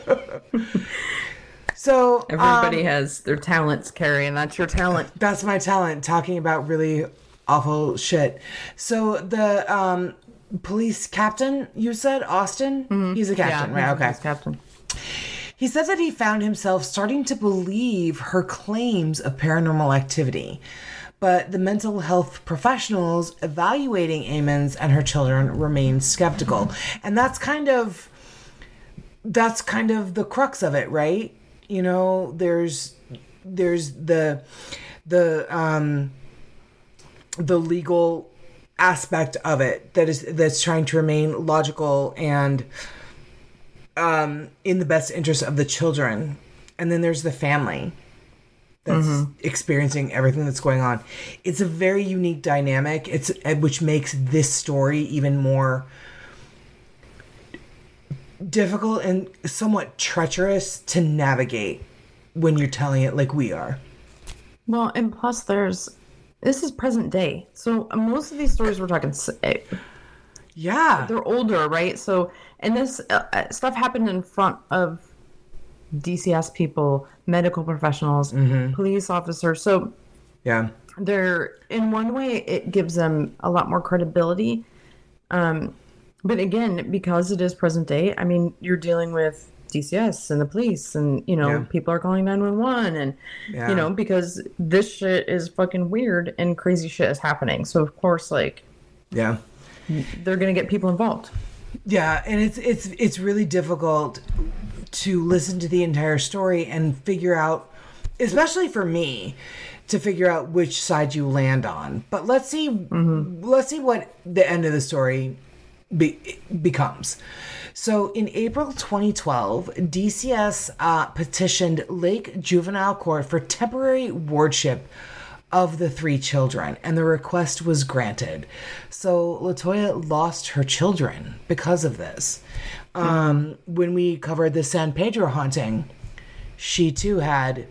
Speaker 1: So
Speaker 2: Everybody
Speaker 1: um,
Speaker 2: has their talents, Carrie, and that's your talent.
Speaker 1: that's my talent, talking about really awful shit. So the um, police captain, you said Austin? He's a captain, right? Okay.
Speaker 2: he's Captain.
Speaker 1: He said that he found himself starting to believe her claims of paranormal activity, but the mental health professionals evaluating Ammons and her children remained skeptical. And that's kind of that's kind of the crux of it, right? You know, there's there's the the um the legal aspect of it that is that's trying to remain logical and um in the best interest of the children, and then there's the family that's experiencing everything that's going on. It's a very unique dynamic. It's which makes this story even more difficult and somewhat treacherous to navigate when you're telling it like we are.
Speaker 2: Well, and plus there's this is present day. So most of these stories we're talking,
Speaker 1: yeah,
Speaker 2: they're older, right? So, and this uh, stuff happened in front of D C S people, medical professionals, mm-hmm. police officers. So,
Speaker 1: yeah,
Speaker 2: they're, in one way, it gives them a lot more credibility. Um, but again, because it is present day, I mean, you're dealing with D C S and the police, and you know, yeah. people are calling nine one one, and yeah. you know, because this shit is fucking weird and crazy shit is happening. So of course, like,
Speaker 1: yeah,
Speaker 2: they're gonna get people involved.
Speaker 1: Yeah, and it's it's it's really difficult to listen to the entire story and figure out, especially for me, to figure out which side you land on. But let's see, mm-hmm. let's see what the end of the story be, becomes. So in April twenty twelve, D C S uh, petitioned Lake Juvenile Court for temporary wardship of the three children, and the request was granted. So LaToya lost her children because of this. Um, when we covered the San Pedro haunting, she too had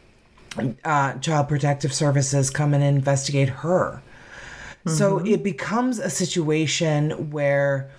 Speaker 1: uh, Child Protective Services come and investigate her. Mm-hmm. So it becomes a situation where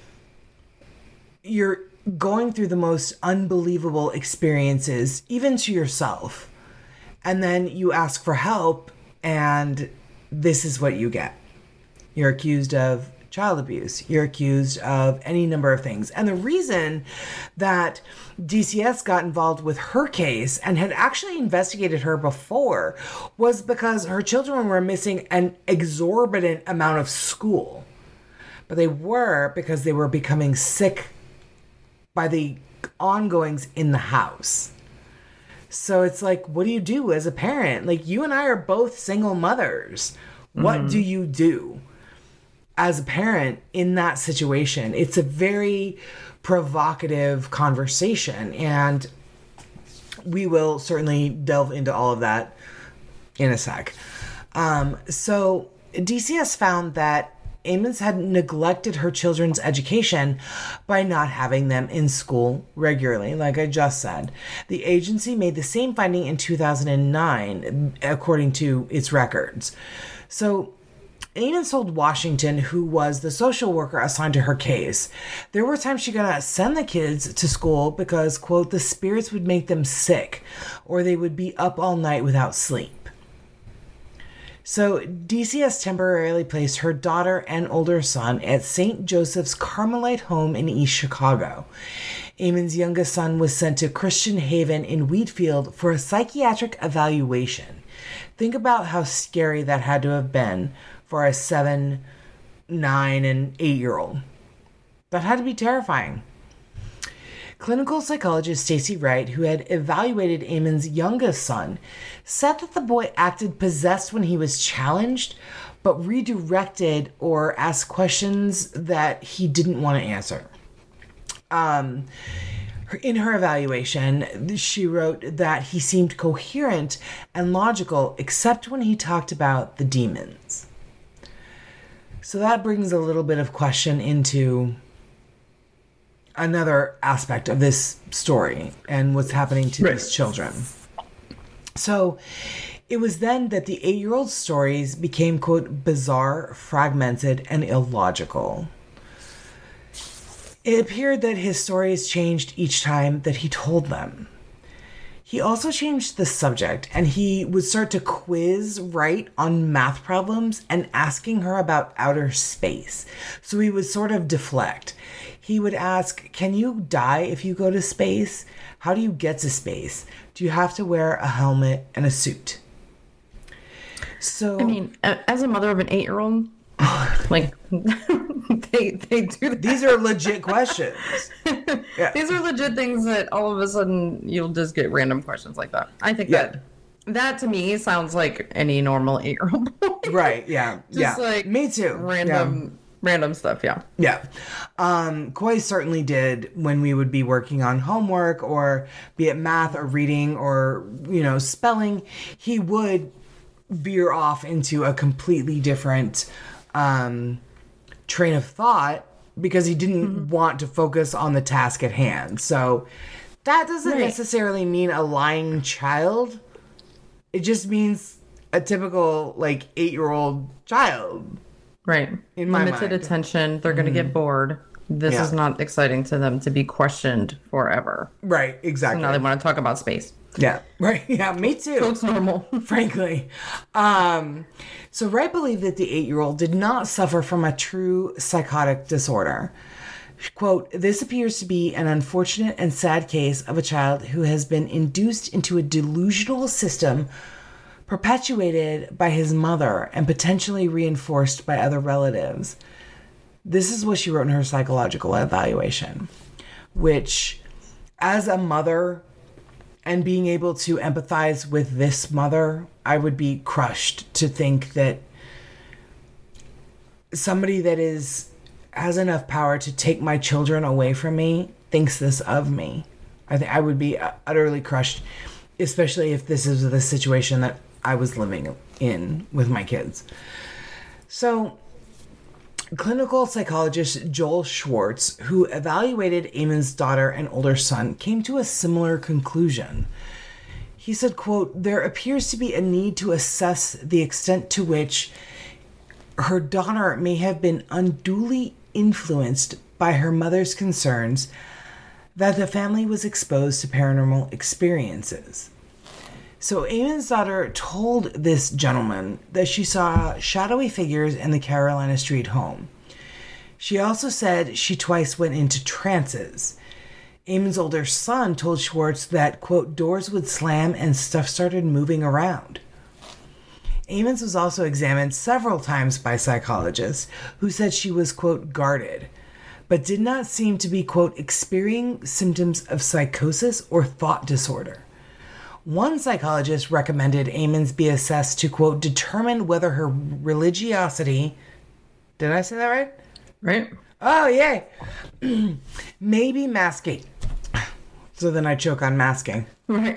Speaker 1: you're going through the most unbelievable experiences, even to yourself. And then you ask for help, and this is what you get. You're accused of child abuse. You're accused of any number of things. And the reason that D C S got involved with her case and had actually investigated her before was because her children were missing an exorbitant amount of school. But they were because they were becoming sick by the ongoings in the house. So it's like, what do you do as a parent? Like, you and I are both single mothers. What mm-hmm. do you do as a parent in that situation? It's a very provocative conversation, and we will certainly delve into all of that in a sec. Um, so D C S found that Ammons had neglected her children's education by not having them in school regularly, like I just said. The agency made the same finding in two thousand nine, according to its records. So Ammons told Washington, who was the social worker assigned to her case, there were times she gonna send the kids to school because, quote, the spirits would make them sick, or they would be up all night without sleep. So D C S temporarily placed her daughter and older son at Saint Joseph's Carmelite home in East Chicago. Ammons' youngest son was sent to Christian Haven in Wheatfield for a psychiatric evaluation. Think about how scary that had to have been for a seven, nine, and eight-year-old. That had to be terrifying. Clinical psychologist Stacy Wright, who had evaluated Ammons' youngest son, said that the boy acted possessed when he was challenged, but redirected or asked questions that he didn't want to answer. Um, in her evaluation, she wrote that he seemed coherent and logical, except when he talked about the demons. So that brings a little bit of question into another aspect of this story and what's happening to right. these children. So it was then that the eight-year-old's stories became, quote, bizarre, fragmented, and illogical. It appeared that his stories changed each time that he told them. He also changed the subject, and he would start to quiz Wright on math problems and asking her about outer space. So he would sort of deflect. He would ask, can you die if you go to space? How do you get to space? Do you have to wear a helmet and a suit? So,
Speaker 2: I mean, as a mother of an eight-year-old, like, they they do that.
Speaker 1: These are legit questions.
Speaker 2: Yeah. These are legit things that all of a sudden you'll just get random questions like that. I think yeah. that that to me sounds like any normal eight-year-old boy.
Speaker 1: Right, yeah.
Speaker 2: Just
Speaker 1: yeah.
Speaker 2: like
Speaker 1: me too.
Speaker 2: Random
Speaker 1: yeah.
Speaker 2: random stuff, yeah.
Speaker 1: Yeah. Um, Coy certainly did when we would be working on homework, or be it math or reading or, you know, spelling, he would veer off into a completely different um, train of thought because he didn't mm-hmm. want to focus on the task at hand. So that doesn't right. necessarily mean a lying child. It just means a typical like eight-year-old child.
Speaker 2: Right.
Speaker 1: In my
Speaker 2: Limited
Speaker 1: mind.
Speaker 2: attention. They're going to get bored. This
Speaker 1: Yeah.
Speaker 2: is not exciting to them to be questioned forever.
Speaker 1: Right, exactly.
Speaker 2: Now they want to talk about space.
Speaker 1: Yeah, right. Yeah, me too.
Speaker 2: So it's normal.
Speaker 1: Frankly. Um, so Wright believed that the eight-year-old did not suffer from a true psychotic disorder. Quote, this appears to be an unfortunate and sad case of a child who has been induced into a delusional system perpetuated by his mother and potentially reinforced by other relatives. This is what she wrote in her psychological evaluation, which, as a mother and being able to empathize with this mother, I would be crushed to think that somebody that is has enough power to take my children away from me thinks this of me. I think I would be utterly crushed, especially if this is the situation that I was living in with my kids. So, clinical psychologist Joel Schwartz, who evaluated Eamon's daughter and older son, came to a similar conclusion. He said, quote, there appears to be a need to assess the extent to which her daughter may have been unduly influenced by her mother's concerns that the family was exposed to paranormal experiences. So Eamon's daughter told this gentleman that she saw shadowy figures in the Carolina Street home. She also said she twice went into trances. Eamon's older son told Schwartz that, quote, doors would slam and stuff started moving around. Eamon's was also examined several times by psychologists who said she was, quote, guarded, but did not seem to be, quote, experiencing symptoms of psychosis or thought disorder. One psychologist recommended Eamon's be assessed to, quote, determine whether her religiosity, did I say that right?
Speaker 2: Right.
Speaker 1: Oh, yay. Maybe masking. So then I choke on masking.
Speaker 2: Right.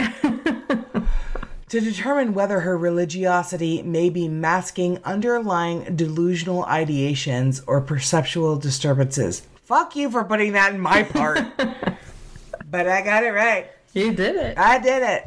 Speaker 1: To determine whether her religiosity may be masking underlying delusional ideations or perceptual disturbances. Fuck you for putting that in my part. But I got it right.
Speaker 2: You did it.
Speaker 1: I did it.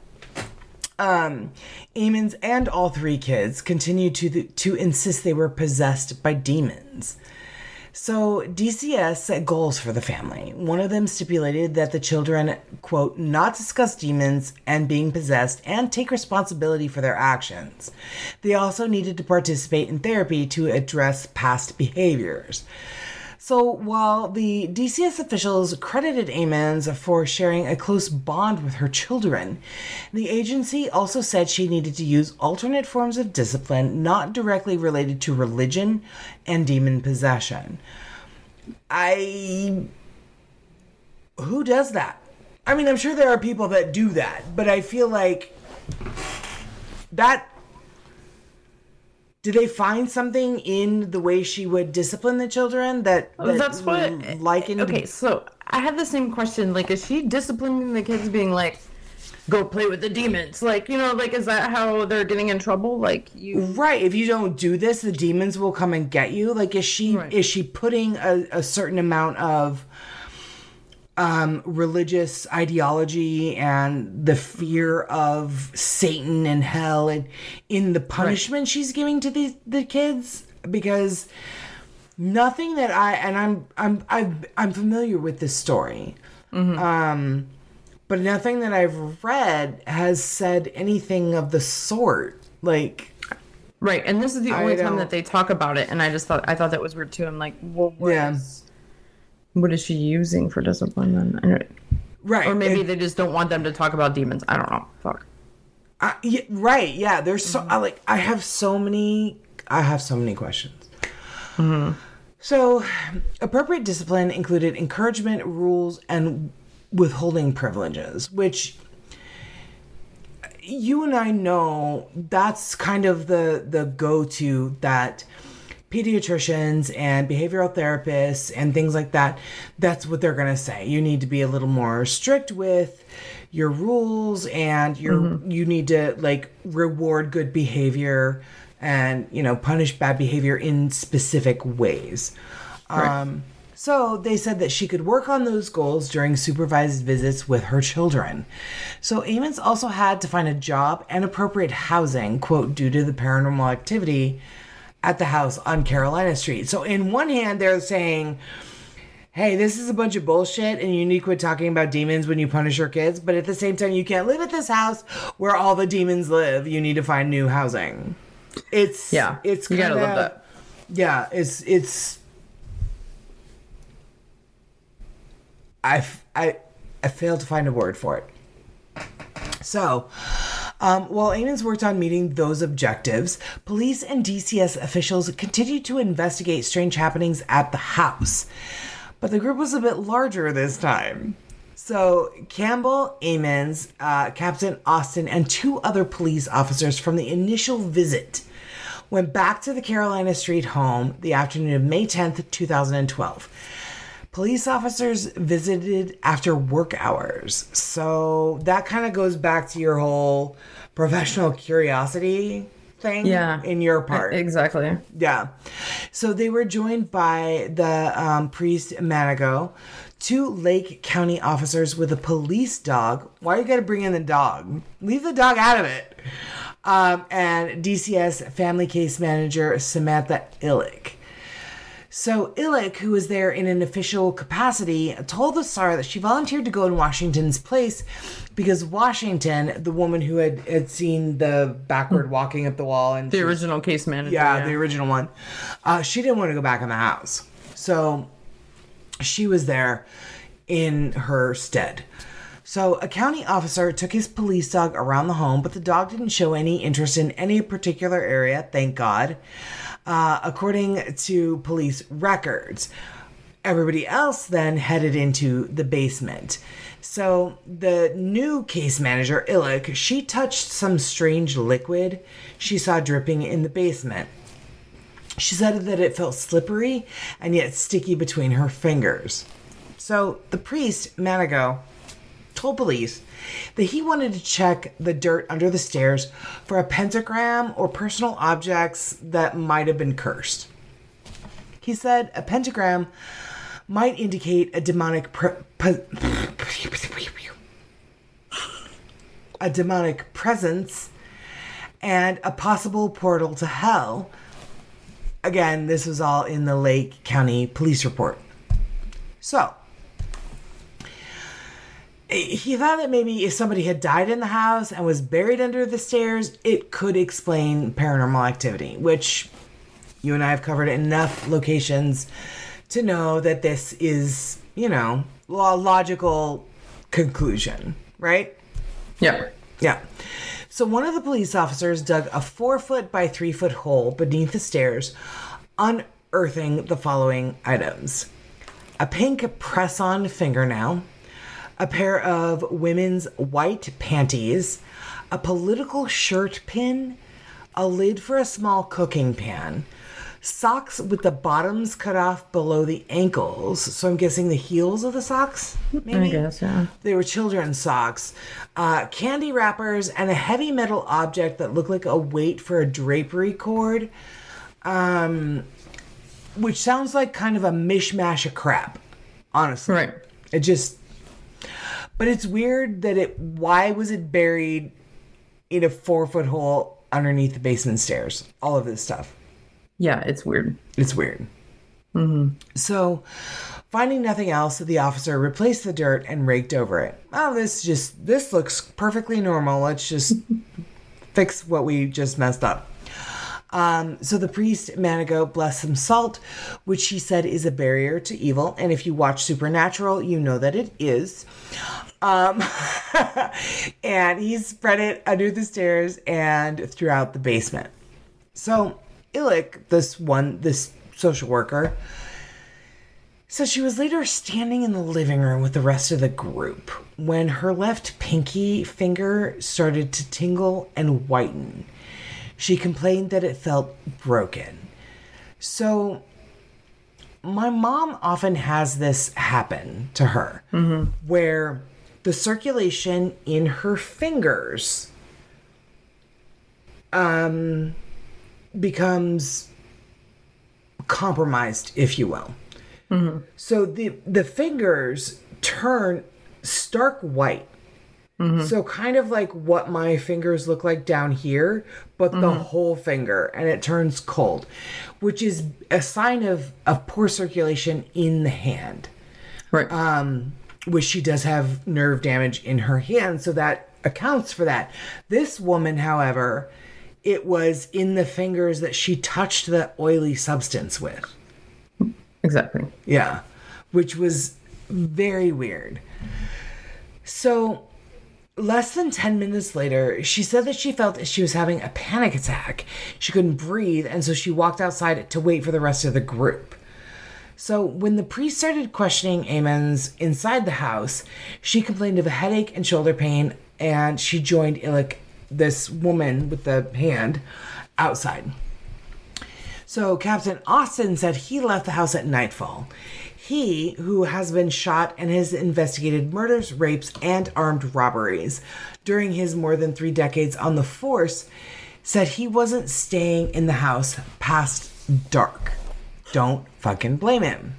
Speaker 1: Um, Eamon's and all three kids continued to the, to insist they were possessed by demons. So D C S set goals for the family. One of them stipulated that the children, quote, not discuss demons and being possessed and take responsibility for their actions. They also needed to participate in therapy to address past behaviors. So while the D C S officials credited Eamon's for sharing a close bond with her children, the agency also said she needed to use alternate forms of discipline not directly related to religion and demon possession. I... Who does that? I mean, I'm sure there are people that do that, but I feel like that... Did they find something in the way she would discipline the children that, that
Speaker 2: That's what.
Speaker 1: likened?
Speaker 2: Okay, so I had the same question. Like, is she disciplining the kids, being like, "Go play with the demons"? Like, you know, like, is that how they're getting in trouble? Like, you.
Speaker 1: Right. If you don't do this, the demons will come and get you. Like, is she
Speaker 2: Right.
Speaker 1: is she putting a, a certain amount of um, religious ideology and the fear of Satan and hell and in the punishment right. she's giving to these the kids? Because nothing that I and I'm I'm I've, I'm familiar with this story, mm-hmm. um, but nothing that I've read has said anything of the sort. Like,
Speaker 2: right, and this is the only time that they talk about it, and I just thought I thought that was weird too. I'm like, well, what yeah. is what is she using for discipline then?
Speaker 1: Right,
Speaker 2: or maybe
Speaker 1: it,
Speaker 2: they just don't want them to talk about demons. I don't know. Fuck.
Speaker 1: Uh, yeah, right, yeah. There's so mm-hmm. I, like I have so many. I have so many questions.
Speaker 2: Mm-hmm.
Speaker 1: So, appropriate discipline included encouragement, rules, and withholding privileges, which you and I know that's kind of the the go-to that pediatricians and behavioral therapists and things like that, that's what they're going to say. You need to be a little more strict with your rules, and you're, mm-hmm. you need to like reward good behavior and, you know, punish bad behavior in specific ways. Right. Um, So they said that she could work on those goals during supervised visits with her children. So Ammons also had to find a job and appropriate housing, quote, due to the paranormal activity at the house on Carolina Street. So in one hand, they're saying, hey, this is a bunch of bullshit and you need to quit talking about demons when you punish your kids. But at the same time, you can't live at this house where all the demons live. You need to find new housing. It's,
Speaker 2: yeah,
Speaker 1: it's
Speaker 2: you
Speaker 1: kinda,
Speaker 2: gotta love that.
Speaker 1: Yeah, it's, it's, I, I, I failed to find a word for it. So, um, while Ammons worked on meeting those objectives, police and D C S officials continued to investigate strange happenings at the house. But the group was a bit larger this time. So Campbell, Ammons, uh, Captain Austin, and two other police officers from the initial visit went back to the Carolina Street home the afternoon of May tenth, twenty twelve. Police officers visited after work hours. So that kind of goes back to your whole professional curiosity thing
Speaker 2: yeah,
Speaker 1: in your part.
Speaker 2: Exactly.
Speaker 1: Yeah. So they were joined by the um, priest Manigo, two Lake County officers with a police dog. Why you got to bring in the dog? Leave the dog out of it. Um, and D C S family case manager Samantha Illick. So Illick, who was there in an official capacity, told the Star that she volunteered to go in Washington's place because Washington, the woman who had, had seen the backward walking up the wall, and
Speaker 2: the
Speaker 1: she,
Speaker 2: original case manager,
Speaker 1: yeah,
Speaker 2: yeah.
Speaker 1: the original one, uh, she didn't want to go back in the house. So she was there in her stead. So a county officer took his police dog around the home, but the dog didn't show any interest in any particular area, thank God. Uh, according to police records, everybody else then headed into the basement. So the new case manager, Illick, she touched some strange liquid she saw dripping in the basement. She said that it felt slippery and yet sticky between her fingers. So the priest, Manigo, told police that he wanted to check the dirt under the stairs for a pentagram or personal objects that might have been cursed. He said a pentagram might indicate a demonic pre- pe- a demonic presence and a possible portal to hell. Again, this was all in the Lake County Police report. So he thought that maybe if somebody had died in the house and was buried under the stairs, it could explain paranormal activity, which you and I have covered enough locations to know that this is, you know, a logical conclusion, right?
Speaker 2: Yeah.
Speaker 1: Yeah. So one of the police officers dug a four foot by three foot hole beneath the stairs, unearthing the following items: a pink press-on fingernail, a pair of women's white panties, a political shirt pin, a lid for a small cooking pan, socks with the bottoms cut off below the ankles. So I'm guessing the heels of the socks, maybe?
Speaker 2: I guess, yeah.
Speaker 1: They were children's socks. Uh, candy wrappers and a heavy metal object that looked like a weight for a drapery cord. Um, which sounds like kind of a mishmash of crap, honestly.
Speaker 2: Right.
Speaker 1: It just... But it's weird that it... Why was it buried in a four-foot hole underneath the basement stairs? All of this stuff.
Speaker 2: Yeah, it's weird.
Speaker 1: It's weird.
Speaker 2: Mm-hmm.
Speaker 1: So, finding nothing else, the officer replaced the dirt and raked over it. Oh, this just... This looks perfectly normal. Let's just fix what we just messed up. Um, so the priest, Manigo, blessed some salt, which he said is a barrier to evil. And if you watch Supernatural, you know that it is. Um, and he spread it under the stairs and throughout the basement. So Illick, this one, this social worker, said she was later standing in the living room with the rest of the group when her left pinky finger started to tingle and whiten. She complained that it felt broken. So my mom often has this happen to her, mm-hmm. where the circulation in her fingers um, becomes compromised, if you will. Mm-hmm. So the the fingers turn stark white. Mm-hmm. So kind of like what my fingers look like down here, but mm-hmm. the whole finger, and it turns cold, which is a sign of, of poor circulation in the hand.
Speaker 2: Right.
Speaker 1: Um, which she does have nerve damage in her hand, so that accounts for that. This woman, however, it was in the fingers that she touched the oily substance with.
Speaker 2: Exactly.
Speaker 1: Yeah. Which was very weird. So less than ten minutes later, she said that she felt she was having a panic attack. She couldn't breathe, and so she walked outside to wait for the rest of the group. So when the priest started questioning Aemons inside the house, she complained of a headache and shoulder pain, and she joined Illic, this woman with the hand, outside. So Captain Austin said he left the house at nightfall. He, who has been shot and has investigated murders, rapes, and armed robberies during his more than three decades on the force, said he wasn't staying in the house past dark. Don't fucking blame him.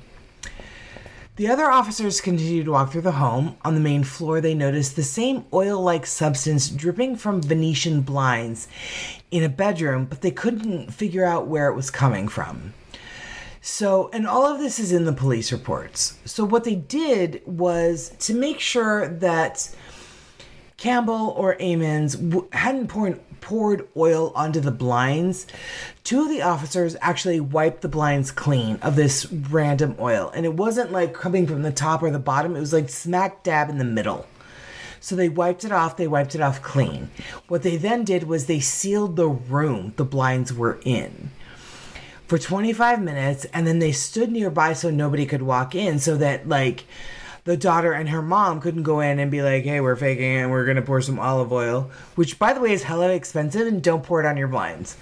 Speaker 1: The other officers continued to walk through the home. On the main floor, they noticed the same oil-like substance dripping from Venetian blinds in a bedroom, but they couldn't figure out where it was coming from. So, and all of this is in the police reports. So what they did was to make sure that Campbell or Aemons w- hadn't poured, poured oil onto the blinds, two of the officers actually wiped the blinds clean of this random oil. And it wasn't like coming from the top or the bottom. It was like smack dab in the middle. So they wiped it off. They wiped it off clean. What they then did was they sealed the room the blinds were in for twenty-five minutes. And then they stood nearby so nobody could walk in, so that like the daughter and her mom couldn't go in and be like, hey, we're faking it and we're going to pour some olive oil, which, by the way, is hella expensive, and don't pour it on your blinds.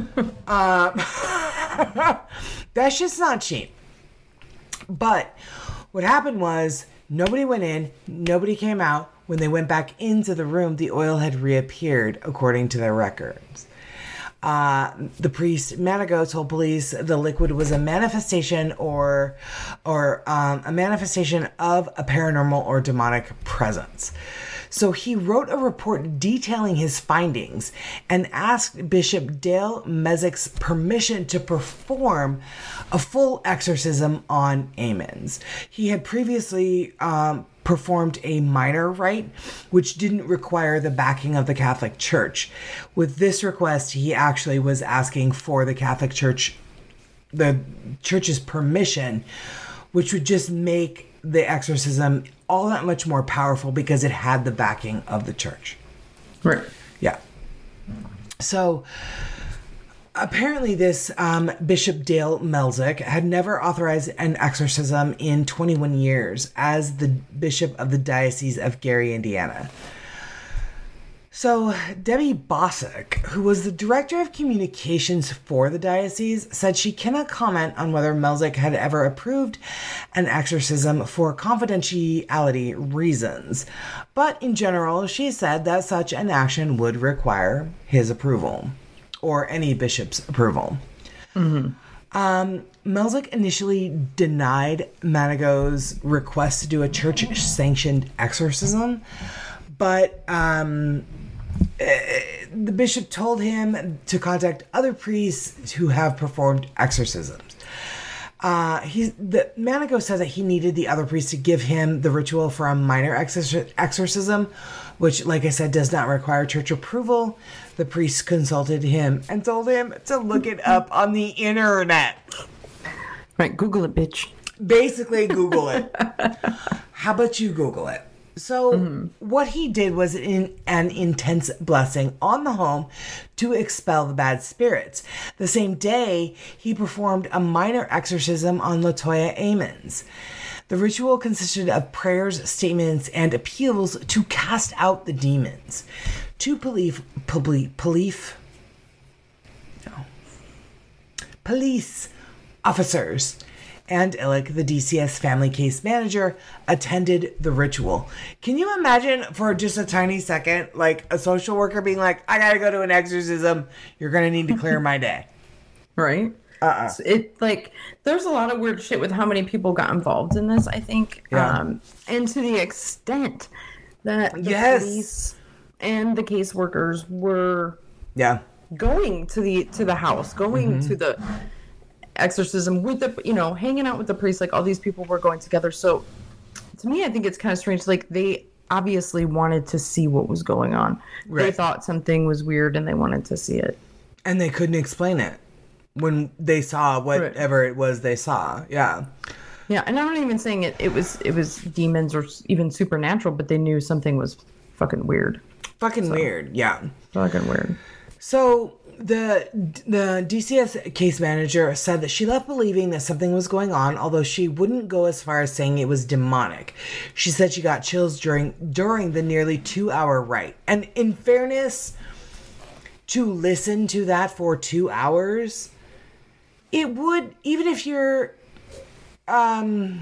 Speaker 1: uh, that's just not cheap. But what happened was nobody went in, nobody came out. When they went back into the room, the oil had reappeared, according to their records. Uh, the priest Manago told police the liquid was a manifestation or or um, a manifestation of a paranormal or demonic presence. So he wrote a report detailing his findings and asked Bishop Dale Mezek's permission to perform a full exorcism on Aemons. He had previously um, performed a minor rite, which didn't require the backing of the Catholic Church. With this request, he actually was asking for the Catholic Church, the Church's permission, which would just make the exorcism all that much more powerful because it had the backing of the church.
Speaker 2: Right.
Speaker 1: Yeah. So apparently this um, Bishop Dale Melzik had never authorized an exorcism in twenty-one years as the bishop of the Diocese of Gary, Indiana. So Debbie Bossack, who was the director of communications for the diocese, said she cannot comment on whether Melzik had ever approved an exorcism for confidentiality reasons. But in general, she said that such an action would require his approval, or any bishop's approval. Mm-hmm. Um, Melzik initially denied Manago's request to do a church-sanctioned exorcism, but um, the bishop told him to contact other priests who have performed exorcisms. Uh, he, the Manago said that he needed the other priests to give him the ritual for a minor exor- exorcism, which, like I said, does not require church approval. The priest consulted him and told him to look it up on the internet.
Speaker 2: Right, Google it, bitch.
Speaker 1: Basically, Google it. How about you Google it? So mm-hmm. what he did was in an intense blessing on the home to expel the bad spirits. The same day, he performed a minor exorcism on Latoya Aemons. The ritual consisted of prayers, statements, and appeals to cast out the demons. Two police, police, police, no, police officers and Illic, the D C S family case manager, attended the ritual. Can you imagine for just a tiny second, like a social worker being like, I gotta go to an exorcism. You're gonna need to clear my day.
Speaker 2: Right.
Speaker 1: Uh-uh.
Speaker 2: So it like there's a lot of weird shit with how many people got involved in this, I think.
Speaker 1: Yeah.
Speaker 2: Um, and to the extent that the
Speaker 1: Yes.
Speaker 2: police and the caseworkers were
Speaker 1: Yeah.
Speaker 2: going to the to the house, going
Speaker 1: Mm-hmm.
Speaker 2: to the exorcism with the, you know, hanging out with the priest, like all these people were going together. So to me, I think it's kind of strange. Like they obviously wanted to see what was going on. They
Speaker 1: Right.
Speaker 2: thought something was weird and they wanted to see it.
Speaker 1: And they couldn't explain it when they saw whatever it was they saw. Yeah.
Speaker 2: Yeah, and I'm not even saying it. It was it was demons or even supernatural, but they knew something was fucking weird.
Speaker 1: Fucking weird. Yeah.
Speaker 2: Fucking weird.
Speaker 1: So the the D C S case manager said that she left believing that something was going on, although she wouldn't go as far as saying it was demonic. She said she got chills during during the nearly two hour rite. And in fairness, to listen to that for two hours, it would, even if you're um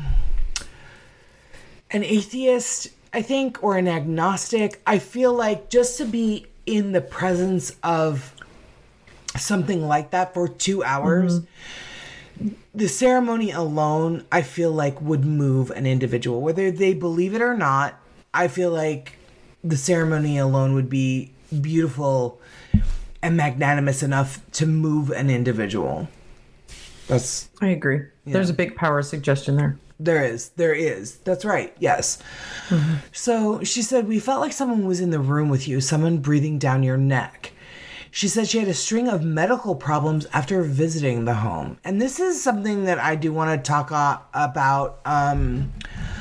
Speaker 1: an atheist, I think, or an agnostic, I feel like just to be in the presence of something like that for two hours, mm-hmm. the ceremony alone, I feel like would move an individual. Whether they believe it or not, I feel like the ceremony alone would be beautiful and magnanimous enough to move an individual. That's
Speaker 2: I agree. Yeah. There's a big power of suggestion there.
Speaker 1: There is. There is. That's right. Yes. Mm-hmm. So she said, we felt like someone was in the room with you, someone breathing down your neck. She said she had a string of medical problems after visiting the home. And this is something that I do want to talk uh, about um,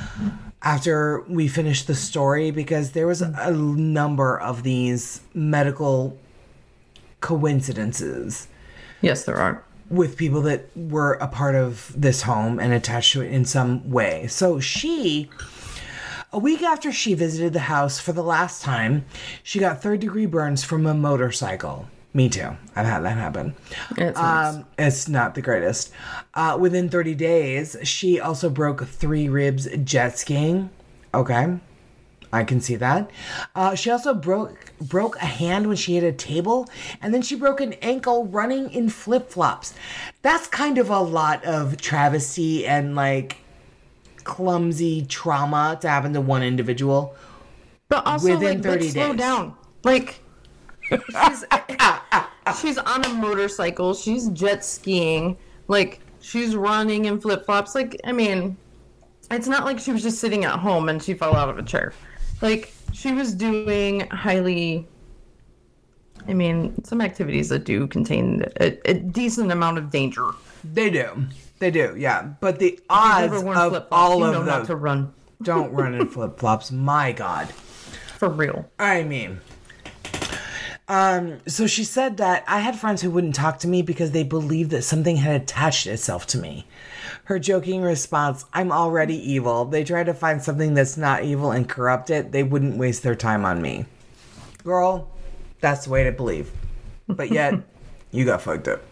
Speaker 1: after we finish the story, because there was a number of these medical coincidences.
Speaker 2: Yes, there are.
Speaker 1: With people that were a part of this home and attached to it in some way. So she, a week after she visited the house for the last time, she got third degree burns from a motorcycle. Me too. I've had that happen.
Speaker 2: It's,
Speaker 1: um, it's not the greatest. Uh, within thirty days, she also broke three ribs jet skiing. Okay. I can see that. Uh, she also broke broke a hand when she hit a table, and then she broke an ankle running in flip-flops. That's kind of a lot of travesty and, like, clumsy trauma to happen to one individual.
Speaker 2: But also,
Speaker 1: within
Speaker 2: like,
Speaker 1: thirty
Speaker 2: let's slow
Speaker 1: days.
Speaker 2: down. Like, she's, she's on a motorcycle. She's jet skiing. Like, she's running in flip-flops. Like, I mean, it's not like she was just sitting at home and she fell out of a chair. Like, she was doing highly, I mean, some activities that do contain a, a decent amount of danger.
Speaker 1: They do. They do, yeah. But the odds of
Speaker 2: flip-flops,
Speaker 1: all
Speaker 2: you
Speaker 1: of
Speaker 2: know
Speaker 1: those...
Speaker 2: not to run.
Speaker 1: Don't run in flip-flops. My God.
Speaker 2: For real.
Speaker 1: I mean... Um, so she said that I had friends who wouldn't talk to me because they believed that something had attached itself to me. Her joking response, I'm already evil. They try to find something that's not evil and corrupt it. They wouldn't waste their time on me. Girl, that's the way to believe. But yet, you got fucked up.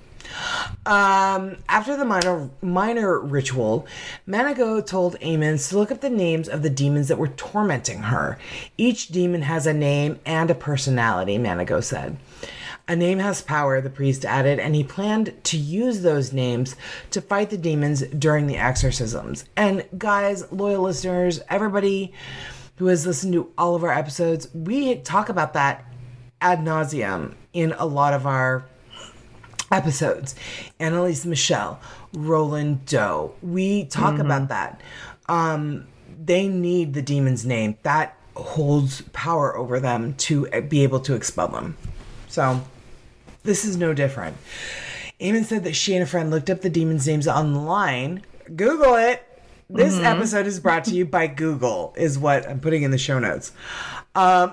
Speaker 1: Um, after the minor minor ritual, Manago told Amos to look up the names of the demons that were tormenting her. Each demon has a name and a personality, Manago said. A name has power, the priest added, and he planned to use those names to fight the demons during the exorcisms. And guys, loyal listeners, everybody who has listened to all of our episodes, we talk about that ad nauseum in a lot of our episodes. Annalise Michelle, Roland Doe, we talk mm-hmm. about that. Um, they need the demon's name. That holds power over them to be able to expel them. So this is no different. Eamon said that she and a friend looked up the demons' names online. Google it. This mm-hmm. episode is brought to you by Google, is what I'm putting in the show notes. Um,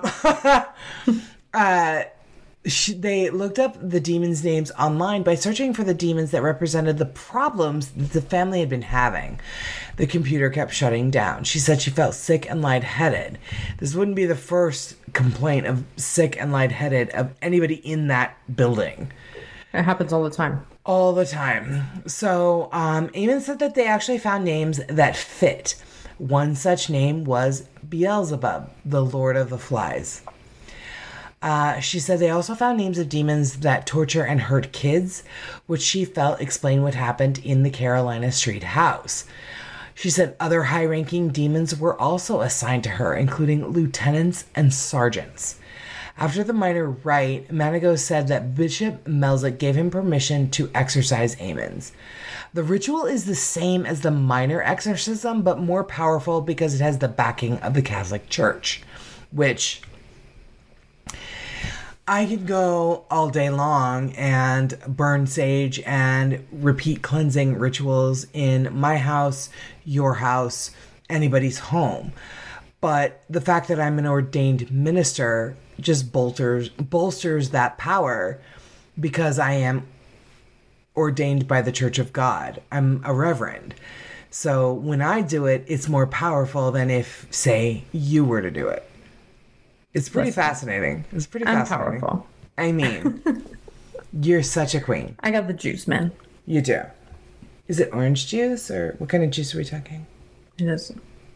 Speaker 1: uh, she, they looked up the demons' names online by searching for the demons that represented the problems that the family had been having. The computer kept shutting down. She said she felt sick and lightheaded. This wouldn't be the first complaint of sick and lightheaded of anybody in that building.
Speaker 2: It happens all the time.
Speaker 1: All the time. So, um, Eamon said that they actually found names that fit. One such name was Beelzebub, the Lord of the Flies. Uh, she said they also found names of demons that torture and hurt kids, which she felt explained what happened in the Carolina Street house. She said other high-ranking demons were also assigned to her, including lieutenants and sergeants. After the minor rite, Manago said that Bishop Melzik gave him permission to exorcise Aemons. The ritual is the same as the minor exorcism, but more powerful because it has the backing of the Catholic Church, which I could go all day long and burn sage and repeat cleansing rituals in my house, your house, anybody's home. But the fact that I'm an ordained minister just bolsters bolsters that power because I am ordained by the Church of God. I'm a reverend. So when I do it, it's more powerful than if, say, you were to do it. It's pretty Listen, fascinating. It's pretty
Speaker 2: I'm
Speaker 1: fascinating.
Speaker 2: Powerful.
Speaker 1: I mean, you're such a queen.
Speaker 2: I got the juice, man.
Speaker 1: You do. Is it orange juice or what kind of juice are we talking?
Speaker 2: It is.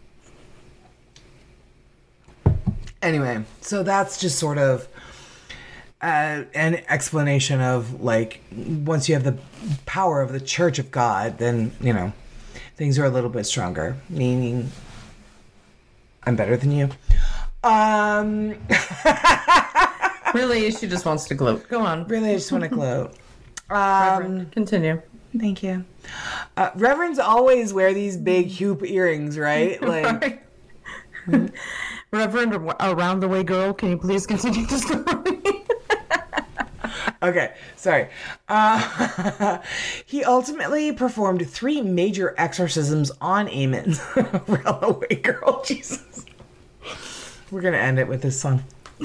Speaker 1: Anyway, so that's just sort of uh, an explanation of, like, once you have the power of the Church of God, then, you know, things are a little bit stronger. Meaning, I'm better than you. Um...
Speaker 2: Really, she just wants to gloat. Go on.
Speaker 1: Really, I just want to gloat. Um,
Speaker 2: Continue.
Speaker 1: Thank you. Uh, Reverends always wear these big hoop earrings, right? Like,
Speaker 2: hmm? Reverend Around the Way Girl, can you please continue the story?
Speaker 1: Okay, sorry. Uh, he ultimately performed three major exorcisms on Aemon. Around the Way Girl, Jesus. We're going to end it with this song.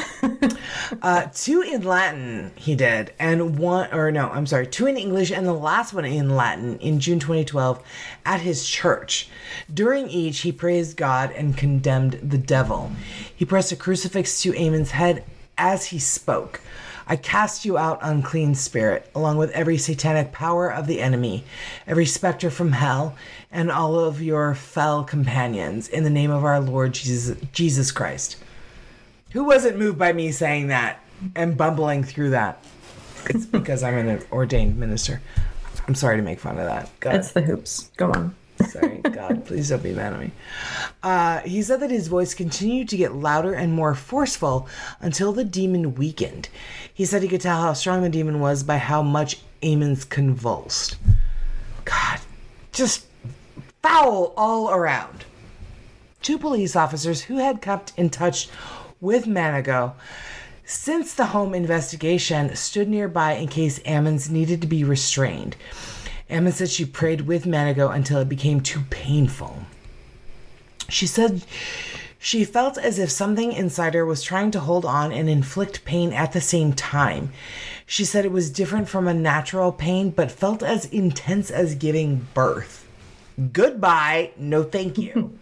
Speaker 1: uh, two in Latin he did, and one, or no, I'm sorry, two in English, and the last one in Latin in June twenty twelve at his church. During each, he praised God and condemned the devil. He pressed a crucifix to Aemon's head as he spoke. I cast you out, unclean spirit, along with every satanic power of the enemy, every specter from hell, and all of your fell companions, in the name of our Lord Jesus, Jesus Christ. Who wasn't moved by me saying that and bumbling through that? It's because I'm an ordained minister. I'm sorry to make fun of that. God.
Speaker 2: It's the hoops. Go on.
Speaker 1: Sorry, God, please don't be mad at me. Uh, he said that his voice continued to get louder and more forceful until the demon weakened. He said he could tell how strong the demon was by how much Aemon's convulsed. God, just foul all around. Two police officers who had kept in touch with Manago since the home investigation stood nearby in case Aemons needed to be restrained. Aemon said she prayed with Manago until it became too painful. She said she felt as if something inside her was trying to hold on and inflict pain at the same time. She said it was different from a natural pain, but felt as intense as giving birth. Goodbye, no thank you.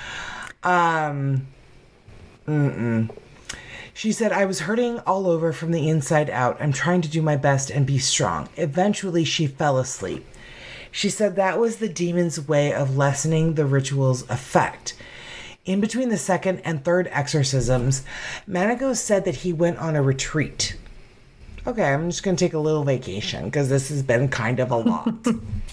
Speaker 1: um... Mm-mm. She said, I was hurting all over from the inside out. I'm trying to do my best and be strong. Eventually, she fell asleep. She said that was the demon's way of lessening the ritual's effect. In between the second and third exorcisms, Manago said that he went on a retreat. Okay, I'm just going to take a little vacation because this has been kind of a lot.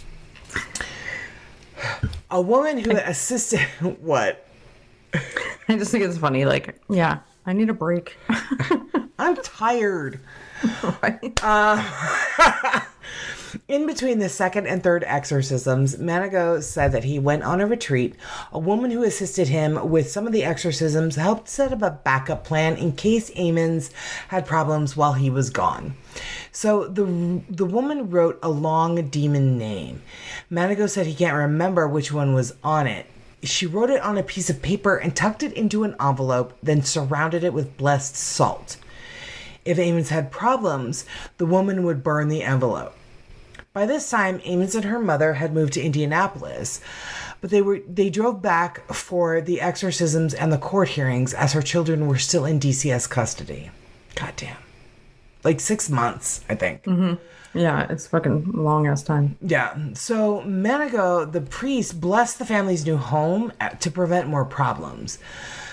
Speaker 1: A woman who assisted... What?
Speaker 2: I just think it's funny. Like, yeah, I need a break.
Speaker 1: I'm tired.
Speaker 2: Right?
Speaker 1: Uh, in between the second and third exorcisms, Manago said that he went on a retreat. A woman who assisted him with some of the exorcisms helped set up a backup plan in case Aemons had problems while he was gone. So the the woman wrote a long demon name. Manago said he can't remember which one was on it. She wrote it on a piece of paper and tucked it into an envelope, then surrounded it with blessed salt. If Aemons had problems, the woman would burn the envelope. By this time, Aemons and her mother had moved to Indianapolis, but they were they drove back for the exorcisms and the court hearings as her children were still in D C S custody. Goddamn. Like six months, I think.
Speaker 2: Mm-hmm. Yeah, it's fucking long ass time.
Speaker 1: Yeah. So Manago, the priest, blessed the family's new home to prevent more problems. But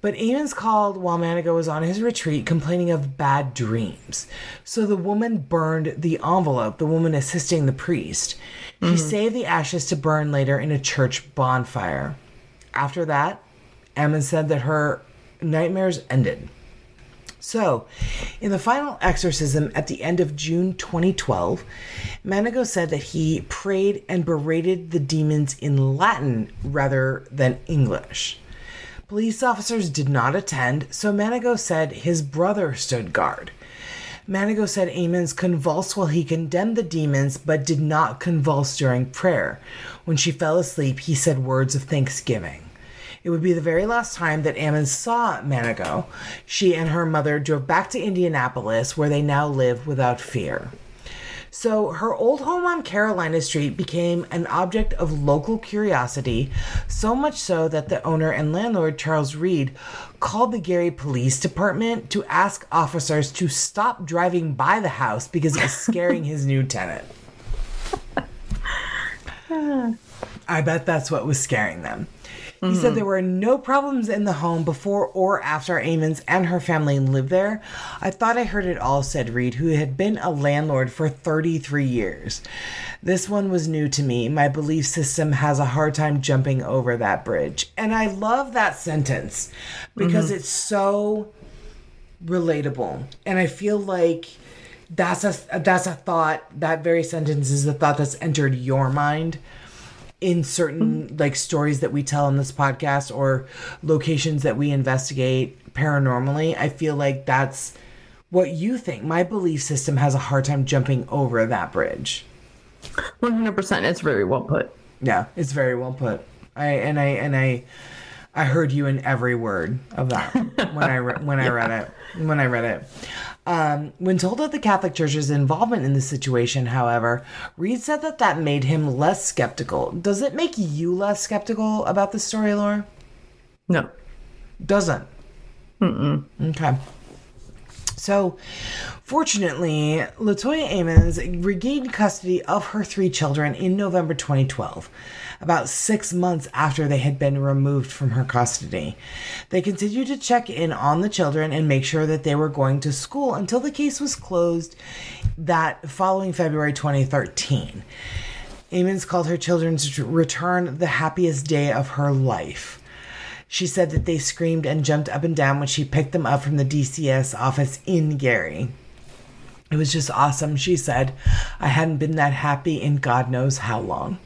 Speaker 1: But Ammons called while Manigault was on his retreat, complaining of bad dreams. So the woman burned the envelope, the woman assisting the priest. He mm-hmm. saved the ashes to burn later in a church bonfire. After that, Ammons said that her nightmares ended. So, in the final exorcism at the end of June twenty twelve, Manigault said that he prayed and berated the demons in Latin rather than English. Police officers did not attend, so Manigault said his brother stood guard. Manigault said Ammons convulsed while he condemned the demons, but did not convulse during prayer. When she fell asleep, he said words of thanksgiving. It would be the very last time that Ammons saw Manigault. She and her mother drove back to Indianapolis, where they now live without fear. So her old home on Carolina Street became an object of local curiosity, so much so that the owner and landlord, Charles Reed, called the Gary Police Department to ask officers to stop driving by the house because it was scaring his new tenant. I bet that's what was scaring them. He mm-hmm. said there were no problems in the home before or after Ammons and her family lived there. I thought I heard it all, said Reed, who had been a landlord for thirty-three years. This one was new to me. My belief system has a hard time jumping over that bridge. And I love that sentence because mm-hmm. it's so relatable. And I feel like that's a, that's a thought, that very sentence is a thought that's entered your mind in certain like stories that we tell on this podcast or locations that we investigate paranormally. I feel like that's what you think. My belief system has a hard time jumping over that bridge.
Speaker 2: one hundred percent. It's very well put.
Speaker 1: Yeah, it's very well put. I and I and I I heard you in every word of that when I re- when I yeah. read it. When I read it. Um, when told of the Catholic Church's involvement in the situation, however, Reed said that that made him less skeptical. Does it make you less skeptical about the story, Laura?
Speaker 2: No.
Speaker 1: Doesn't?
Speaker 2: Mm-mm.
Speaker 1: Okay. So, fortunately, LaToya Ammons regained custody of her three children in November twenty twelve, about six months after they had been removed from her custody. They continued to check in on the children and make sure that they were going to school until the case was closed that following February twenty thirteen. Ammons called her children's return the happiest day of her life. She said that they screamed and jumped up and down when she picked them up from the D C S office in Gary. It was just awesome, she said. I hadn't been that happy in God knows how long.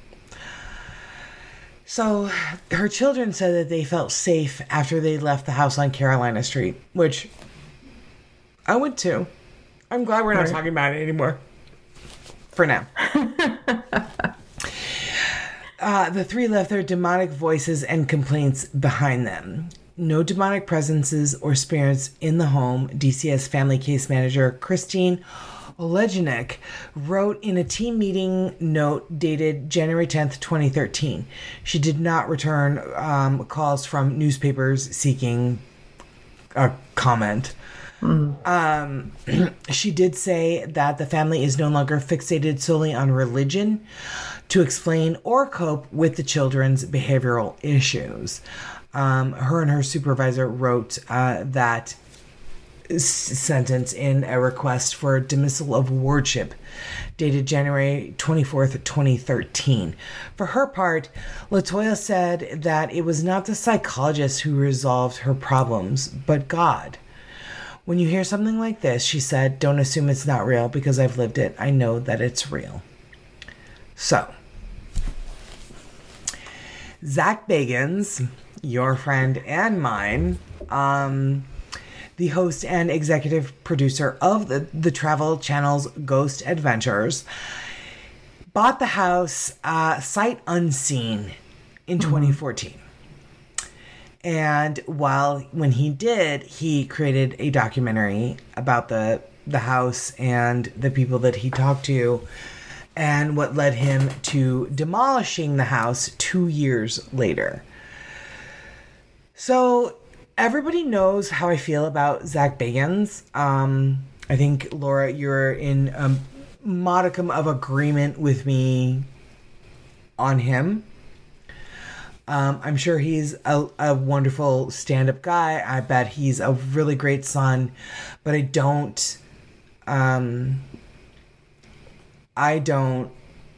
Speaker 1: So her children said that they felt safe after they left the house on Carolina Street, which I would too. I'm glad we're not right. talking about it anymore. For now. Uh, the three left their demonic voices and complaints behind them. No demonic presences or spirits in the home, D C S family case manager Christine Olegenik wrote in a team meeting note dated January tenth, twenty thirteen. She did not return um, calls from newspapers seeking a comment. Mm. Um, she did say that the family is no longer fixated solely on religion to explain or cope with the children's behavioral issues. Um, her and her supervisor wrote uh, that s- sentence in a request for dismissal of wardship dated January twenty-fourth, twenty thirteen. For her part, LaToya said that it was not the psychologist who resolved her problems, but God. When you hear something like this, she said, don't assume it's not real because I've lived it. I know that it's real. So, Zach Bagans, your friend and mine, um, the host and executive producer of the, the Travel Channel's Ghost Adventures, bought the house uh, sight unseen in mm-hmm. twenty fourteen. And while when he did, he created a documentary about the the house and the people that he talked to and what led him to demolishing the house two years later. So everybody knows how I feel about Zach Bagans. Um, I think, Laura, you're in a modicum of agreement with me on him. Um, I'm sure he's a, a wonderful stand-up guy. I bet he's a really great son, but I don't, um, I don't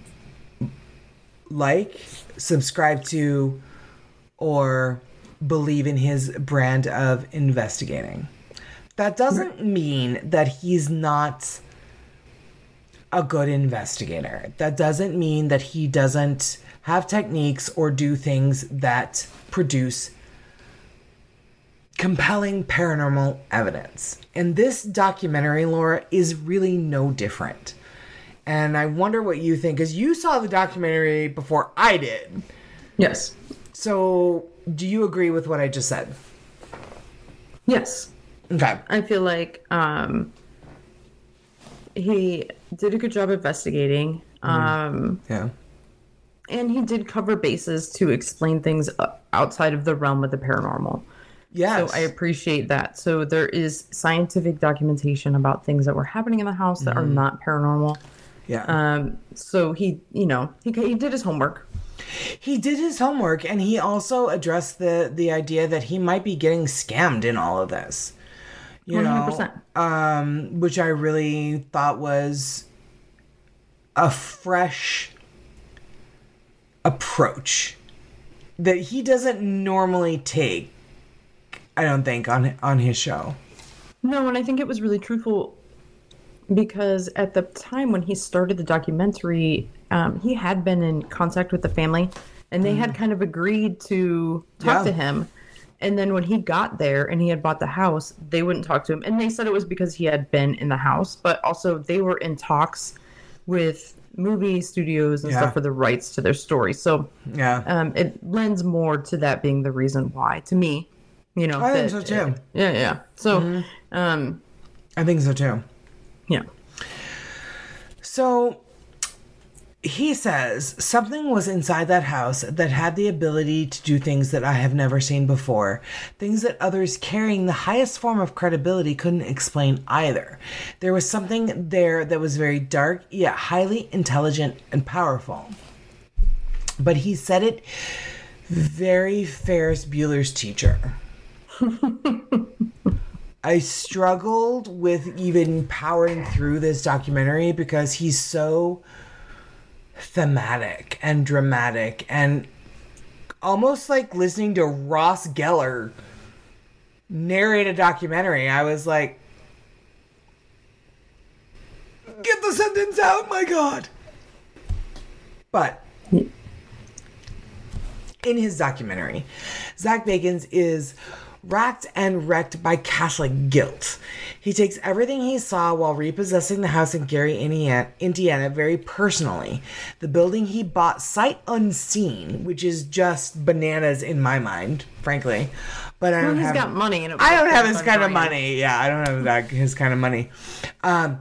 Speaker 1: like, subscribe to, or believe in his brand of investigating. That doesn't mean that he's not a good investigator. That doesn't mean that he doesn't have techniques or do things that produce compelling paranormal evidence. And this documentary, Laura, is really no different. And I wonder what you think, because you saw the documentary before I did.
Speaker 2: Yes.
Speaker 1: So, do you agree with what I just said?
Speaker 2: Yes.
Speaker 1: Okay.
Speaker 2: I feel like um, he did a good job investigating. Um,
Speaker 1: yeah.
Speaker 2: And he did cover bases to explain things outside of the realm of the paranormal.
Speaker 1: Yes.
Speaker 2: So I appreciate that. So there is scientific documentation about things that were happening in the house that mm-hmm. are not paranormal.
Speaker 1: Yeah.
Speaker 2: Um. So he, you know, he he did his homework.
Speaker 1: He did his homework, and he also addressed the the idea that he might be getting scammed in all of this. You one hundred percent. know, um, which I really thought was a fresh approach that he doesn't normally take, I don't think, on on his show.
Speaker 2: No, and I think it was really truthful because at the time when he started the documentary, um, he had been in contact with the family, and they mm. had kind of agreed to talk yeah. to him. And then when he got there and he had bought the house, they wouldn't talk to him. And they said it was because he had been in the house, but also they were in talks with movie studios and yeah. stuff for the rights to their story. So
Speaker 1: yeah,
Speaker 2: um, it lends more to that being the reason why, to me. You know,
Speaker 1: I
Speaker 2: that,
Speaker 1: think so too.
Speaker 2: It, yeah, yeah. So, mm-hmm. um,
Speaker 1: I think so too.
Speaker 2: Yeah.
Speaker 1: So he says something was inside that house that had the ability to do things that I have never seen before. Things that others carrying the highest form of credibility couldn't explain either. There was something there that was very dark, yet highly intelligent and powerful. But he said it very Ferris Bueller's teacher. I struggled with even powering through this documentary because he's so thematic and dramatic and almost like listening to Ross Geller narrate a documentary. I was like, get the sentence out, my God. But in his documentary, Zak Bagans is racked and wrecked by Catholic guilt. He takes everything he saw while repossessing the house in Gary, Indiana, Indiana very personally. The building he bought sight unseen, which is just bananas in my mind, frankly. But I don't
Speaker 2: well, he's
Speaker 1: have.
Speaker 2: got money.
Speaker 1: And I don't have his kind of money. Yeah, I don't have that his kind of money. Um,